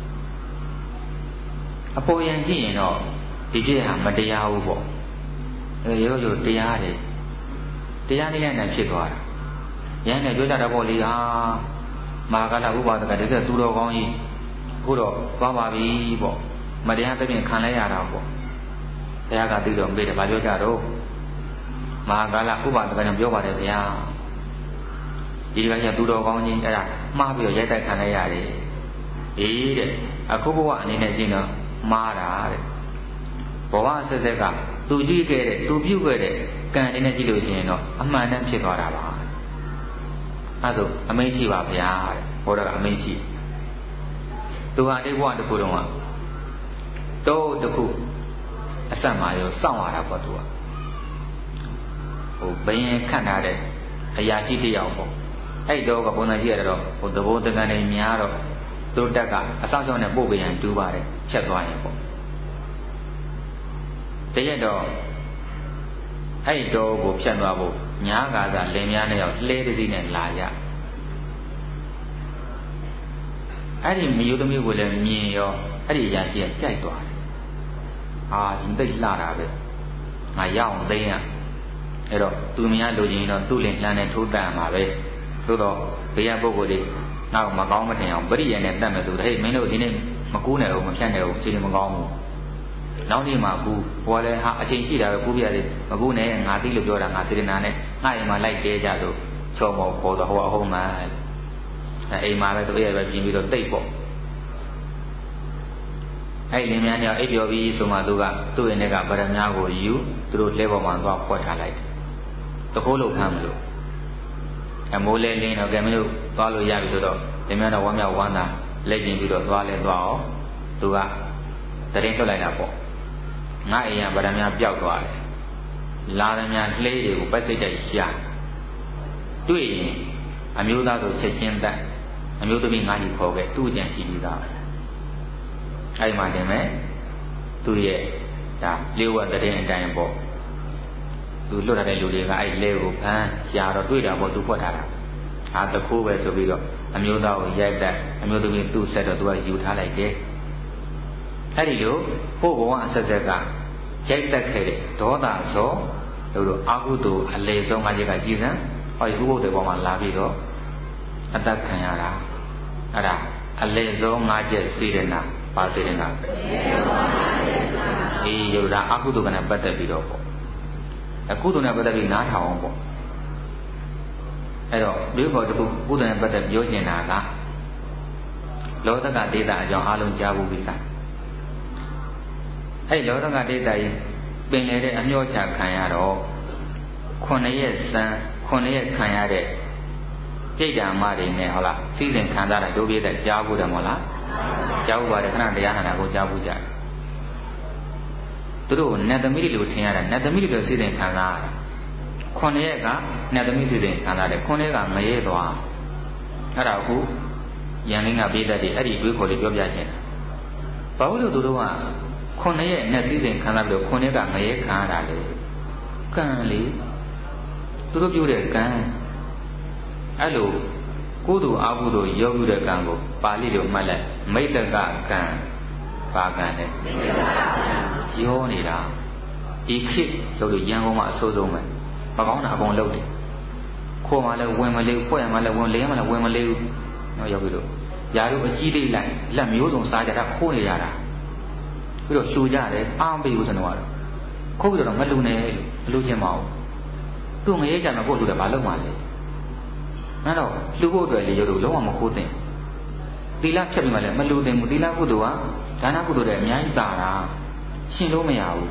အပေါ်ယံကြည့်ရင်တော့ဒီပြည့်ဟာမတရားဘူးပေါ့အဲရိုးရိုးတရားတယ်တရားနည်းနဲ့ဖြစ်သွားတာရန်နဲ့ပြောကြတာပေါ့လေဟာမဟာကာလဥပါဒကတကယ်သူတော်ကောင်းကြီးအခုတော့သွားပါပြီပေါ့မတရားသဖြင့်ခံလဲရတာပေါ့ဘုရားကသိတော့မေးတယ်ဗာပြောကြတော့မဟာကာလဥပါဒကကြောင့်ပြောပါတယ်ဗျာဒီကနေ့သူတော်ကောင်းကြီးအဲ့ဒါမှားပြီးတော့ရိုက်တိုက်ခံလိုက်ရတယ်အေးတဲ့အခုဘဝအနေနဲ့ရှင်းတော့မှားတာတဲ့ဘဝဆက်ဆက်ကသူကြည့်ခဲ့တဲ့သူပြုခဲ့တဲ့ကံအနေနဲ့ကြည့်လို့ရှိရင်တော့အမှန်တမ်းဖြစ်သွားတာပါအဲဆိုအမိန့်ရှိပါဗျာတဲ့ဘုရားကအမိန့်ရှိသူဟာဒီဘဝတစ်ခုလုံးကတော့တစ်ခုအဆက်မှာရောစောင့်ရတာပေါ့သူကဟိုဘယင်ခန့်ထားတဲ့အရာရှိတယောက်ပေါ့အဲ့တော့ကဘုန်းတော်ကြီးရတော့ဟိုသဘောတကန်နေများတော့သူတို့တက်ကအဆောင်ဆောင်နဲ့ပို့ပေးရင်တူးပါတယ်ချက်သွားရင်ပေါ့တရက်တော့အဲ့တော့ကိုဖြတ်သွားဖို့ညာကားကလင်များနဲ့ရောက်လှဲတစ်စီးနဲ့လာရအဲ့ဒီမြို့သမီးကိုလည်းမြင်ရောအဲ့ဒီအရာရှိကကြိုက်သွားတယ်အာဒီသိလှတာပဲငါရအောင်သိရအဲ့တော့သူများလိုချင်တော့သူ့လင်လှမ်းနဲ့ထိုးတတ်မှာပဲသို့တော့ဘေးရပုဂ္ဂိုလ်တွေနောက်မကောင်းမထင်အောင်ပရိယနဲ့တတ်မယ်ဆိုတော့ဟေးမင်းတို့ဒီနေ့မကူးနဲ့ဘူးမဖြတ်နဲ့ဘူးအခြေအနေမကောင်းဘူးနောက်နေ့မှကူဟောလဲဟာအချိန်ရှိတာပဲကူပြရတယ်မကူနဲ့ငါသိလို့ပြောတာငါစေတနာနဲ့ငါ့အိမ်မှာလိုက်တဲကြဆိုချောမောခေါ်တော့ဟောအဟုတ်မှန်အဲအိမ်မှာပဲသူ့ရဲ့ပဲပြင်ပြီးတော့တိတ်ပေါ့အဲ့ဒီလင်မယားเนี่ยအိပ်ပျော်ပြီးဆိုမှသူကသူ့ရဲ့နဲ့ကဗရမများကိုယူသူတို့လဲပေါ်မှာသွားဖွက်ထားလိုက်တခိုးလို့ခံမလို့အမိုးလဲလင်းတော့ကဲမင်းတို့သွားလို့ရပြီဆိုတော့လင်မယားတော့ဝမ်းမြောက်ဝမ်းသာလက်ကျင်ပြီးတော့သွားလဲသွားအောင်သူကတရင်ထွက်လိုက်တာပေါ့ငါအိမ်ကဗရမများပျောက်သွားတယ်လာရများလှေးတွေကိုပတ်စိတ်တိုက်ရှာတွေ့ရင်အမျိုးသားတို့ချက်ချင်းတက်အမျိုးသမီးငါးကြီးခေါ်ခဲ့သူ့ကြံရှိပြီးသားအဲ့ဒီမှာတင်မဲ့သူ့ရဲ့ဒါလေးဝတ်တဲ့တဲ့အတိုင်းပေါ့သူလွတ်လာတဲ့လူတွေကအဲ့လဲကိုဖမ်းရှာတော့တွေ့တာပေါ့သူဖွက်ထားတာအာတခိုးပဲဆိုပြီးတော့အမျိုးသားကိုရိုက်တက်အမျိုးသမီးသူ့ဆက်တော့သူကယူထားလိုက်တယ်အဲ့ဒီလိုဟိုဘဝအဆက်ဆက်ကရိုက်တက်ခဲ့တဲ့ဒေါသဇောတို့တို့အာဟုတုအလေဆုံးငါးချက်ကကြည်စံဟောဒီဥပုသ္တေပေါ်မှာလာပြီးတော့အသက်ခံရတာအဲ့ဒါအလေဆုံးငါးချက်စေရနာပါစေရနာအေးယောဒါအာဟုတုကနဲ့ပတ်သက်ပြီးတော့ပေါ့အခုတုနဲ့ပတ်သက်ပြီးနားထောင်အောင်ပေါ့အဲ့တော့ဒီဘောတခုကုသနဲ့ပတ်သက်ပြောချင်တာကလောကကဒေတာအကြောင်းအားလုံးကြားဖို့ကိစ္စအဲ့လောကကဒေတာကြီးပင်လေတဲ့အမျောချခံရတော့ခုနှစ်ရက်စံခုနှစ်ရက်ခံရတဲ့ပြိတ္တာမတွေနဲ့ဟုတ်လားစီစဉ်ခံစားတဲ့ဒုပိတဲ့ကြားဖို့တယ်မဟုတ်လားကြားဖို့ပါတယ်ခဏတရားနာတာကိုကြားဖို့ကြတယ်သူတို့နတ်သမီးတွေလို့ထင်ရတာနတ်သမီးတွေလို့စီစဉ်ခံစားရတာခွန်ရက်ကနတ်သမီးစီစဉ်ခံရတယ်ခွန်ရက်ကငရဲသွားအဲ့ဒါကိုရန်လင်းကပြေးတတ်တယ်အဲ့ဒီတွေးခေါ်လေးပြောပြခြင်းဘာလို့သူတို့ကခွန်ရက်နတ်စီစဉ်ခံရပြီးတော့ခွန်ရက်ကငရဲခံရတာလေကံလေသူတို့ပြောတဲ့ကံအဲ့လိုကုသိုလ်အကုသိုလ်ရောပြုတဲ့ကံကိုပါဠိလိုမှတ်လိုက်မိတ္တကကံပါကံနဲ့ရောနေတာဒီခေတ်တို့ရန်ကုန်မှာအဆိုးဆုံးပဲမကောင်းတာအကုန်လုပ်တယ်ခိုးမှလည်းဝင်မလေးဖွဲ့မှလည်းဝင်လဲမှလည်းဝင်မလေးဘူးနော်ရောက်ပြီလို့ယာတို့အကြီးတိတ်လိုက်လက်မျိုးစုံစားကြတာခိုးနေရတာပြီးတော့လှူကြတယ်အားပေးဘူးစနော်ကတော့ခိုးပြီးတော့မလှူနဲ့မလှူခြင်းမအောင်သူ့ငရဲကြမှာကိုလှူတယ်ဘာလုပ်မှလဲအဲ့တော့လှူဖို့အတွက်လေရုပ်တို့လုံးဝမခိုးသင့်သီလဖြတ်ပြီးမှလည်းမလှူသင့်ဘူးသီလကုသိုလ်ကဒါနကုသိုလ်တွေအများကြီးတာတာရှင်းလို့မရဘူး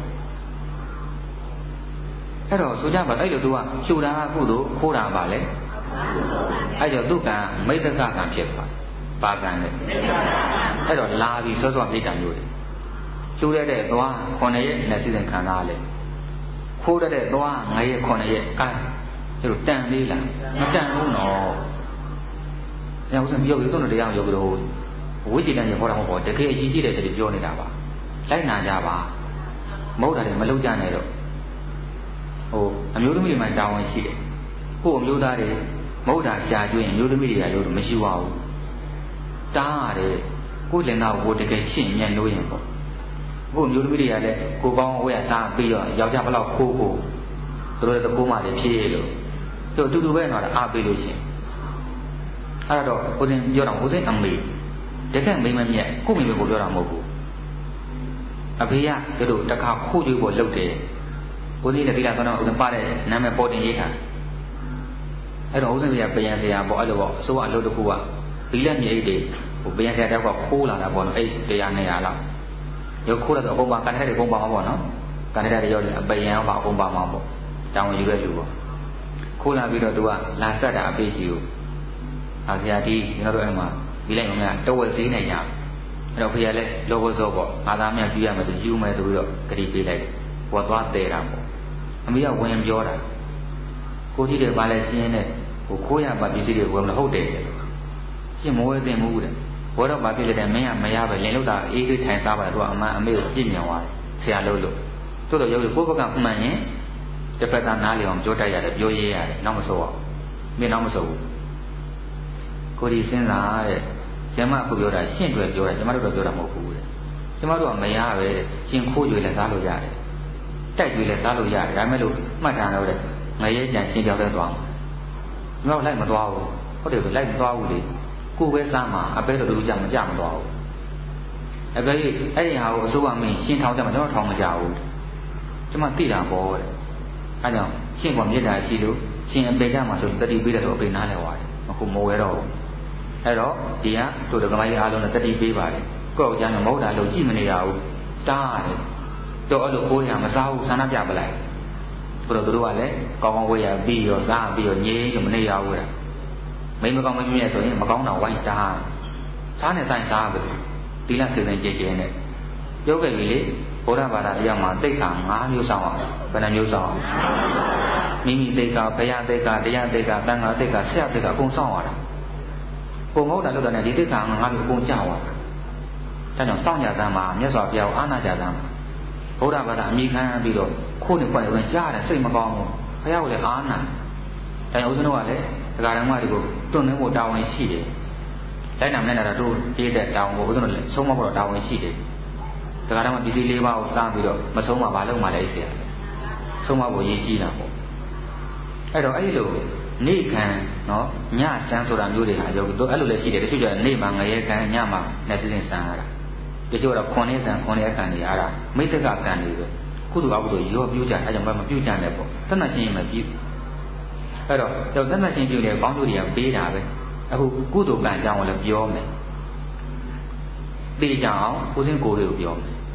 အဲ့တော့ဆိုကြပါအဲ့လိုသူကလှူတာကကုသိုလ်ခိုးတာပါလေအဲ့တော့သူကမိတ္တကကံဖြစ်သွားပါကံနဲ့အဲ့တော့လာပြီးစောစောပြိတ္တာမျိုးတွေလှူရတဲ့သွားခုနှစ်ရက်နဲ့စီစဉ်ခံစားလေခိုးရတဲ့သွားငါးရက်ခုနှစ်ရက်ကိုင်းကျတို့တန်လေးလားမတန်ဘူးနော်ညောင်စံပြောပြီးတော့တရားပြောပြီးတော့ဝိဇ္ဇိတန်ရေခေါ်တာမဟုတ်ဘူးတကယ်အရေးကြီးတယ်ဆိုပြီးပြောနေတာပါလိုက်နာကြပါမဟုတ်တာတွေမလုပ်ကြနဲ့တော့ဟိုအမျိုးသမီးတွေမှတာဝန်ရှိတယ်ကို့အမျိုးသားတွေမဟုတ်တာရှာကျွင်းအမျိုးသမီးတွေကလို့မရှိပါဘူးတားရတယ်ကို့လင်သားကိုတကယ်ရှင်းညံ့လို့ရင်ပေါ့ကို့အမျိုးသမီးတွေကလည်းကိုကောင်းဝဲရစားပြီးတော့ယောက်ျားဘလောက်ခိုးဖို့သူတို့တကူမှလည်းဖြည့်လို့တို့တူတူပဲတော့အားပေးလို့ရှင်အဲ့တော့ဦးစင်းပြောတော့ဦးစင်းအမေတကယ်မိမမြက်ကို့မိမကိုပြောတာမဟုတ်ဘူးအဖေကတို့တခါခိုးကြွေးဖို့လုပ်တယ်ဦးစင်းနဲ့ဒီလာကတော့ဦးစင်းပါတဲ့နာမည်ပေါ်တင်ရေးထားအဲ့တော့ဦးစင်းကပြန်ဆရာပေါ့အဲ့လိုပေါ့အစိုးရအလုပ်တစ်ခုကဘီလက်မြေအိတ်တွေဟိုပြန်ဆရာတောက်ကခိုးလာတာပေါ့နော်အဲ့တရားနဲ့ရလောက်ရုပ်ခိုးလာတော့အကုန်ပါကန်တဲ့တွေအကုန်ပါမှာပေါ့နော်ကန်တဲ့တွေရောအပယံပါအကုန်ပါမှာပေါ့တောင်းယူရလူပေါ့ခိုးလာပြီးတော့သူကလာဆက်တာအပေးကြီးကိုအာဆရာကြီးကျွန်တော်တို့အဲ့မှာဒီလိုက်မမတဝက်သေးနေရအဲ့တော့ဖေရလဲလောဘစောပေါ့ငါသားမြတ်ပြရမယ်သူယူမယ်ဆိုပြီးတော့ဂတိပေးလိုက်ဘောသွားတဲတာပေါ့အမေကဝင်ပြောတာကိုကြည့်တယ်ပါလဲရှင်းနဲ့ဟိုခိုးရပါပစ္စည်းတွေဝင်မဟုတ်တယ်ရှင်းမဝဲသိမှုတဲ့ဘောတော့ပါပြလိုက်တယ်မင်းကမရပဲလင်လို့တာအေးအေးထိုင်စားပါတော့အမှန်အမေကိုပြည့်မြင်သွားတယ်ဆရာလို့လို့တို့တော့ရုပ်ကိုကိုယ့်ဘက်ကမှန်ရင်တစ်ဖက်ကနားလည်အောင်ပြောတတ်ရတယ်ပြောရဲရတယ်နောက်မဆိုးအောင်မင်းနောက်မဆိုးဘူးကိုဒီစဉ်းစားတဲ့ကျမအခုပြောတာရှင့်တွေပြောတယ်ကျမတို့တော့ပြောတာမဟုတ်ဘူးတဲ့ကျမတို့ကမရပဲတဲ့ရှင်ခိုးကြွေလည်းစားလို့ရတယ်တိုက်ကြွေလည်းစားလို့ရတယ်ဒါမဲ့လို့မှတ်ထားတော့တဲ့ငရဲကြံရှင်းကြောက်တဲ့သွားမှာကျမတို့လိုက်မသွားဘူးဟုတ်တယ်လိုက်မသွားဘူးလေကိုပဲစားမှာအပဲတော်တူကြမကြမသွားဘူးအကယ်၍အဲ့ဒီဟာကိုအစိုးရမင်းရှင်းထောင်ကြမှာကျွန်တော်ထောင်မကြဘူးကျမသိတာပေါ့တဲ့အဲကြောင့်ရှင်းပေါ်မြစ်တာရှိလို့ရှင်အပေကြမှာဆိုတတိပေးတယ်ဆိုအပေနားလဲသွားတယ်အခုမဝဲတော့ဘူးအဲ့တော့ဒီကတို့ဒကမကြီးအားလုံးနဲ့တတိပေးပါတယ်ကိုယ့်အကြမ်းမဟုတ်တာလို့ကြည့်မနေရဘူးတားတယ်တော့အဲ့လိုကိုယ်ရမစားဘူးဆန္ဒပြပလိုက်ဘုရားတို့ကလည်းကောင်းကောင်းဝဲရပြီးရောစားပြီးရောငြိမ်းလို့မနေရဘူးတဲ့မိမကောင်းမမြင်ရဆိုရင်မကောင်းတာဝိုင်းတားစားနေဆိုင်စားပဲဒီလားစိတ်နဲ့ကြည်ကျင်နဲ့ပြောခဲ့ပြီလေဘုရားဘာသာတရားမှာတိတ်ခါ၅မျိုးဆောင်အောင်ဘယ်နှမျိုးဆောင်အောင်မိမိတိတ်ခါဘုရားတိတ်ခါတရားတိတ်ခါတန်ခါတိတ်ခါဆရာတိတ်ခါအကုန်ဆောင်ရတာပုံမဟုတ်တာလို့တော့ねဒီတိတ်ခါ၅မျိုးအကုန်ကြောက်သွားတာဒါကြောင့်စောင့်ကြသမ်းမှာမြတ်စွာဘုရားအာနာကြသမ်းဘုရားဘာသာအမိခံပြီးတော့ခိုးနေပွက်ဝင်ကြားတယ်စိတ်မကောင်းဘူးဘုရားကလည်းအာနာဒါကြောင့်ဦးဇင်းတို့ကလည်းဒကာဓမ္မတွေကိုတွန်းနှင်းဖို့တာဝန်ရှိတယ်လိုက်နာမနဲ့တော့တို့ပြေးတဲ့တာဝန်ကိုဦးဇင်းတို့လည်းဆုံးမဖို့တာဝန်ရှိတယ်ဒကာဓမ္မပစ္စည်းလေးပါးကိုစားပြီးတော့မဆုံးမဘာလို့မှလဲဆရာဆုံးမဖို့ရည်ကြီးတာပေါ့အဲ့တော့အဲ့လိုနေခံနော်ညဆန်းဆိုတာမျိုးတွေဟာယောဂီတို့အဲ့လိုလည်းရှိတယ်တချို့ကျတော့နေမှာငရဲခံညမှာနဲ့စဉ်စဉ်ဆန်းရတာတချို့ကတော့ခွန်နေဆန်းခွန်နေခံနေရတာမိတ္တကကံတွေပဲကုသိုလ်အကုသိုလ်ရောပြူးကြအဲ့ကြောင့်မပြူးကြနဲ့ပေါ့တဏှာရှင်ရင်မပြူးအဲ့တော့တော့တဏှာရှင်ပြူတယ်ကောင်းကျိုးတွေကပေးတာပဲအခုကုသိုလ်ကံအကြောင်းကိုလည်းပြောမယ်သိကြအောင်ကိုစင်းကိုတွေကိုပြောမယ်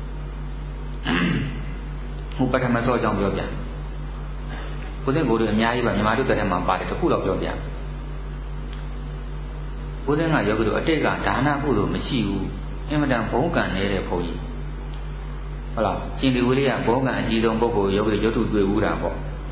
ဟိုပထမစောအကြောင်းပြောပြကိုစင်းကိုတွေအများကြီးပါမြန်မာတို့တဲ့ထဲမှာပါတယ်တခုတော့ပြောပြကိုစင်းကယောဂီတို့အတိတ်ကဒါနကုသိုလ်မရှိဘူးအင်မတန်ဘုံကံနေတဲ့ဘုန်းကြီးဟုတ်လားရှင်ဒီဝိလေးကဘုံကံအကြီးဆုံးပုဂ္ဂိုလ်ယောဂီရုပ်ထုတွေ့ဘူးတာပေါ့အဲ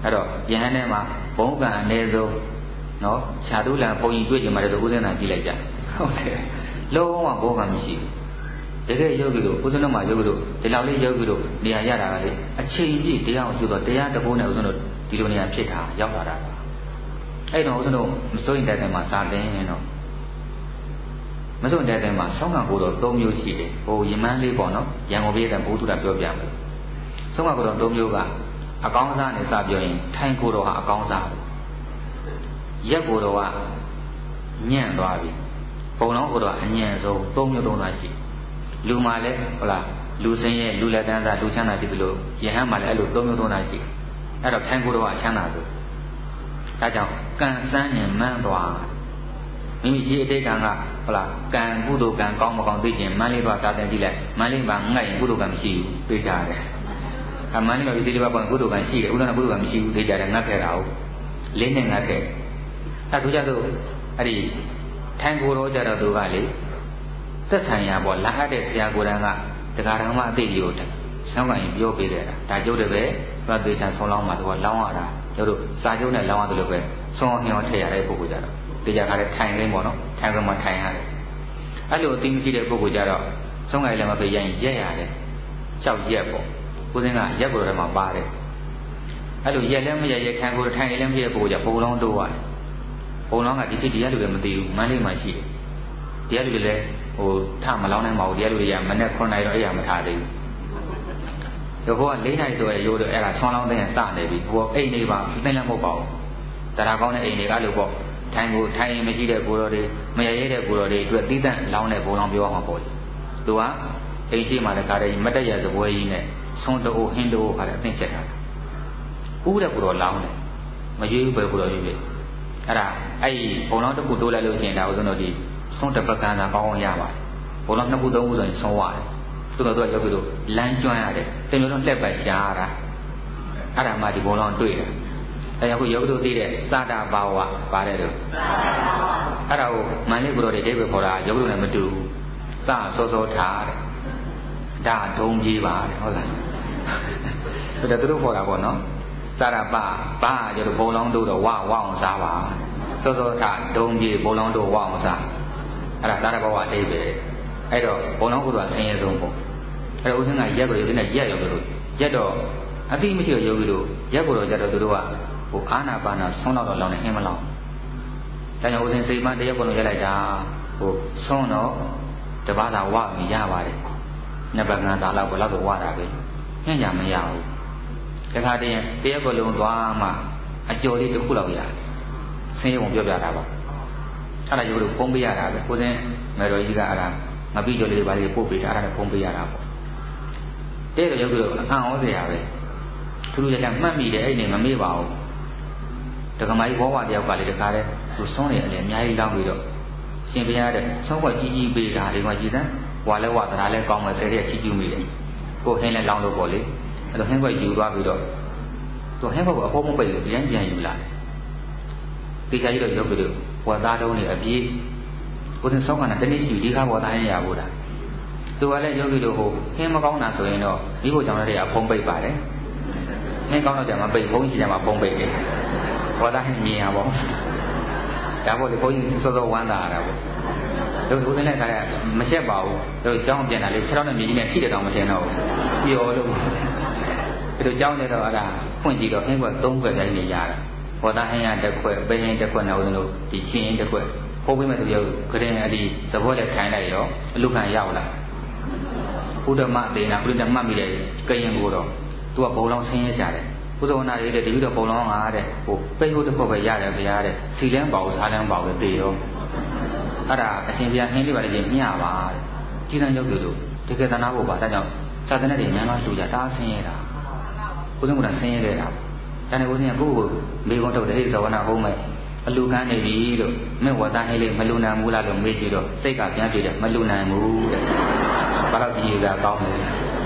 အဲ့တော့ယဟန်ထဲမှာဘုံကံအနည်းဆုံးနော်ခြားတူးလံဘုံကြီးတွေ့ကြမှာလည်းဥစဉ်သာကြည့်လိုက်ကြဟုတ်တယ်လုံးဝဘုံကံမရှိဘူးတကယ်ယောဂီတို့ဥစဉ်တို့မှာယောဂီတို့ဒီလောက်လေးယောဂီတို့နေရာရတာကလေအချိန်ပြည့်တရားကိုကျတော့တရားတဘိုးနဲ့ဥစဉ်တို့ဒီလိုနေရာဖြစ်တာရောက်လာတာပါအဲ့တော့ဥစဉ်တို့မစိုးရင်တဲ့တိုင်မှာစာသင်နေတော့မစိုးရင်တဲ့တိုင်မှာဆောင်းကံကိုတော့၃မျိုးရှိတယ်ဟိုယမန်းလေးပေါ့နော်ရန်ကုန်ပြည်တဲ့ဘုသူတာပြောပြမယ်ဆောင်းကံကိုတော့၃မျိုးကအကောင်းစားနဲ့စပြောရင်ထိုင်ကိုတော့ဟာအကောင်းစားရက်ကိုတော့ကညံ့သွားပြီပုံလုံးကိုတော့အညံ့ဆုံး၃မျိုး၃သားရှိလူမှလည်းဟုတ်လားလူစင်းရဲ့လူလက်တန်းသားလူချမ်းသာရှိသလိုယဟန်မှလည်းအဲ့လို၃မျိုး၃သားရှိအဲ့တော့ထိုင်ကိုတော့အချမ်းသာဆုံးဒါကြောင့်ကံစမ်းရင်မှန်းသွားမိမိရှိအတိတ်ကံကဟုတ်လားကံကုသိုလ်ကံကောင်းမကောင်းသိခြင်းမန်းလေးတော့စာသင်ကြည့်လိုက်မန်းလေးမှာငှက်ရင်ကုသိုလ်ကံမရှိဘူးသိကြတယ်အမှန်လေးမှာဒီလေးပါးပေါ်ကုသိုလ်ကံရှိတယ်ဥဒ္ဒနာကုသိုလ်ကံမရှိဘူးသိကြတယ်ငတ်ခဲ့တာဟုတ်လေးနဲ့ငတ်ခဲ့အဲဆိုကြတော့အဲ့ဒီထိုင်ကိုတော့ကြတော့သူကလေသက်ဆိုင်ရာပေါ့လာအပ်တဲ့ဆရာကိုယ်တိုင်ကတရားဓမ္မအသိကြီးကိုဆောင်းကရင်ပြောပေးတယ်ဒါကျုပ်တွေပဲသွားသေးချာဆုံးလောင်းမှာသူကလောင်းရတာကျတို့စာကျုပ်နဲ့လောင်းရတယ်လို့ပဲဆုံးအောင်ဟျောထည့်ရတဲ့ပုဂ္ဂိုလ်ကြတော့တရားခါတဲ့ထိုင်လေးပေါ့နော်ထိုင်ကမှထိုင်ရတယ်အဲ့လိုအသိမရှိတဲ့ပုဂ္ဂိုလ်ကြတော့ဆုံးကရင်လည်းမဖေးရင်ရက်ရတယ်ကြောက်ရက်ပေါ့ကိုယ်စင်းကရက်ကိုယ်တော်ထဲမှာပါတယ်အဲ့လိုရက်လည်းမရက်ရက်ထိုင်ကိုယ်ထိုင်လည်းမဖြစ်တဲ့ပုဂ္ဂိုလ်ကြပုံလုံးတိုးရတယ်ပုံလုံးကဒီဖြစ်တရားလူတွေမသိဘူးမန်းလေးမှရှိတယ်တရားလူတွေလည်းဟိုထမလောင်းနိုင်ပါဘူးတရားလူတွေကမနေ့ခုနှစ်နာရီတော့အဲ့ရမထားသေးဘူးတို့ဟိုက၄နာရီဆိုရရိုးတော့အဲ့ဒါဆွမ်းလောင်းတဲ့စနေပြီဟိုအိမ်နေပါသိလည်းမဟုတ်ပါဘူးတရားကောင်းတဲ့အိမ်တွေကလို့ပေါ့ထိုင်ကိုထိုင်ရင်မရှိတဲ့ကိုယ်တော်တွေမရရဲတဲ့ကိုယ်တော်တွေအတွက်သီးသန့်လောင်းတဲ့ဘုံလောင်းပြောအောင်ပေါ့လေသူကအိမ်ရှိမှလည်းကားတယ်မတက်ရစပွဲကြီးနဲ့ဆွန်းတိုးဟင်းတိုးခါတယ်အသိချက်ထားတာဥတဲ့ကိုယ်တော်လောင်းတယ်မရွေးဘူးပဲကိုယ်တော်ရွေးပြီအဲ့ဒါအဲ့ဒီဘုံလောင်းတစ်ခုတိုးလိုက်လို့ရှိရင်ဒါဥစဉ်တို့ဒီဆုံးတစ်ပတ်ကန်းသာကောင်းအောင်ရပါတယ်ဘုံလောင်းနှစ်ခုသုံးခုဆိုရင်ဆုံးရတယ်သူတို့တော့ယောဂီတို့လမ်းကျွမ်းရတယ်တမျိုးလုံးလှက်ပတ်ရှားတာအဲ့ဒါမှဒီဘုံလောင်းတွေ့တယ်အဲ့ဒါကိုယောဂီတို့သိတဲ့စာတာဘာဝပါတယ်လို့အဲ့ဒါကိုမန္လိကိုယ်တော်တွေအိဗေခေါ်တာယောဂီတို့လည်းမတူဘူးစစောစောထားတဲ့ဒါဒုံကြီးပါတဲ့ဟုတ်လားဆိုတော့သူတို့ခေါ်တာပေါ့နော်စာရပဘာကျတော့ဘုံလောင်းတို့တော့ဝဝအောင်စားပါစောစောထားဒုံကြီးဘုံလောင်းတို့ဝအောင်စားအဲ့ဒါစာရဘဝအိဗေအဲ့တော့ဘုံလောင်းကိုတော့ဆင်းရဲဆုံးပေါ့အဲ့တော့ဦးစင်းကရက်ကိုဒီနဲ့ရက်ရောက်လို့ရက်တော့အတိမရှိတော့ယောဂီတို့ရက်ကိုတော့ကြတော့သူတို့ကဟိုအာနာပါနာဆုံးတော့လောင်းနေအင်းမလောင်းဒါကြောင့်ဦးစင်းစိတ်မှတရက်ကိုတော့ရက်လိုက်တာဟိုဆုံးတော့တပါးသာဝမရပါတယ်နှစ်ပတ်ငါးသာလောက်ကိုလောက်တော့ဝတာပဲညံ့ညာမရဘူးတခါတည်းတရက်ကိုလုံးသွားမှအကျော်လေးတစ်ခုလောက်ရတယ်ဆင်းရဲပုံပြောပြတာပါအဲ့ဒါယောဂီတို့ပုံပေးရတာပဲဦးစင်းမေတော်ကြီးကအဲ့ဒါငပိကျော်လေးပါလေးပို့ပေးတာအဲ့ဒါနဲ့ပုံပေးရတာပေါ့တဲ့တော့ယောဂီတို့အံ့ဩစရာပဲထူးထူးခြားခြားမှတ်မိတယ်အဲ့ဒီနေမမေ့ပါဘူးဒကမာကြီးဘောဝတယောက်ကလည်းတခါတည်းသူဆုံးနေတယ်အများကြီးလောင်းပြီးတော့ရှင်ဘုရားတဲ့ဆုံးခွက်ကြီးကြီးပေးတာဒီမှာကြည်စမ်းဝါလဲဝါသရာလဲကောင်းမယ်ဆယ်ရက်ချီးကျူးမိတယ်ကိုဟင်းလဲလောင်းလို့ပေါ့လေအဲ့တော့ဟင်းခွက်ယူသွားပြီးတော့သူဟင်းခွက်ကိုအဖို့မပိတ်ဘူးပြန်ပြန်ယူလာတယ်တေချာကြီးတော့ယောဂီတို့ဝါသားတုံးနေအပြည့်ကိုယ်ဆုံးကတနေ့ရှိဒီခါဝါသားရင်ရဖို့တာသူကလည်းယောဂီတို့ဟိုဟင်းမကောင်းတာဆိုရင်တော့ဒီဘုကြောင့်လည်းအဖုံးပိတ်ပါတယ်ဟင်းကောင်းတော့ကြမှာပိတ်ဘုံကြီးကြမှာဖုံးပိတ်တယ်ဝါသားဟင်းမြင်ရပါဘူးဒါပေါ့လေဘုန်းကြီးစောစောဝမ်းသာရတာပေါ့တို့ဦးစင်းလည်းခါရမချက်ပါဘူးတို့ကြောင်းပြန်တာလေခြေထောက်နဲ့မြေကြီးနဲ့ထိတဲ့တောင်မထင်တော့ဘူးပျော်လို့တို့ကြောင်းနေတော့အဲ့ဒါဖွင့်ကြည့်တော့ဟင်းကွက်သုံးခွက်တိုင်းနေရတာဘောသားဟင်းရတစ်ခွက်ပဲဟင်းတစ်ခွက်နဲ့ဦးစင်းတို့ဒီချင်းဟင်းတစ်ခွက်ခိုးပေးမဲ့တပြောခရင်အဒီသဘောနဲ့ထိုင်လိုက်ရောအလုခံရောက်လာဘုဒ္ဓမသေနာဘုဒ္ဓမတ်မိတဲ့ကရင်ကိုတော့သူကဘုံလောင်းဆင်းရဲကြတယ်ဘုဇဝနာရေးတဲ့တတိတော့ဘုံလောင်းငါတဲ့ဟိုပိတ်ဟုတ်တစ်ခွက်ပဲရတယ်ဗျာတဲ့စီလန်းပါဘူးစားလန်းပါဘူးသေရောအဲ့ဒါအရှင်ဘုရားဟင်းလေးပါလေကြီးမျှပါတဲ့ကြီးစံရောက်သူတို့တကယ်တနာဖို့ပါဒါကြောင့်သာသနာ့တွေများများလူကြတာဆင်းရဲတာဘုဇဝနာဆင်းရဲတဲ့တာဒါနဲ့ဘုဇင်းကကိုယ့်ကိုမိကုန်းထုတ်တဲ့ဟိဇဝနာဘုံမဲ့အလူကန်းနေပြီလို့မဲ့ဝတ်သားဟင်းလေးမလူနိုင်ဘူးလားလို့မေးကြည့်တော့စိတ်ကပြန်ပြေတယ်မလူနိုင်ဘူးတဲ့ဘာလို့ဒီကကောင်းလဲ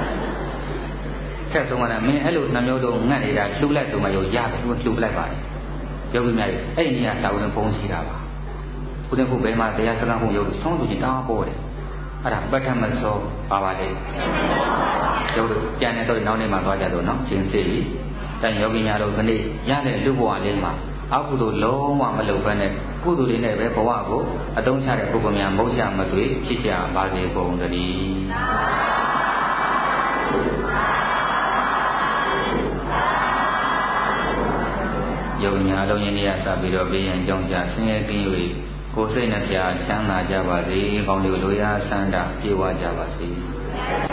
ဆက်ဆုံးကလည်းမင်းအဲ့လိုနှမျိုးတော့ငတ်နေတာလှူလိုက်ဆိုမှရောရတယ်သူလှူလိုက်ပါတယ်ယောဂီများတွေအဲ့ဒီနေရာစာဝင်ဘုံရှိတာပါဦးဇင်းခုဘယ်မှာတရားစကားဘုံရုပ်လို့ဆောင်းဆိုရင်တားပေါ်တယ်အဲ့ဒါပထမစောပါပါလေယောဂီကျန်တဲ့တော့နောက်နေ့မှသွားကြတော့နော်ရှင်းစစ်ပြီတိုင်ယောဂီများတို့ခဏရတဲ့လူဘဝလေးမှာအကုသိုလ်လုံးဝမလုပ်ဘဲနဲ့ကုသိုလ်လေးနဲ့ပဲဘဝကိုအသုံးချတဲ့ပုဂ္ဂိုလ်များမဟုတ်ကြမသွေဖြစ်ကြပါစေကုန်သတည်းယောဂီများလုံးရင်းနေရစပြီးတော့ဘေးရန်ကြောင်းကြဆင်းရဲကင်း၍ကိုယ်စိတ်နှပြချမ်းသာကြပါစေကောင်းကျိုးလိုရာဆန္ဒပြေဝကြပါစေ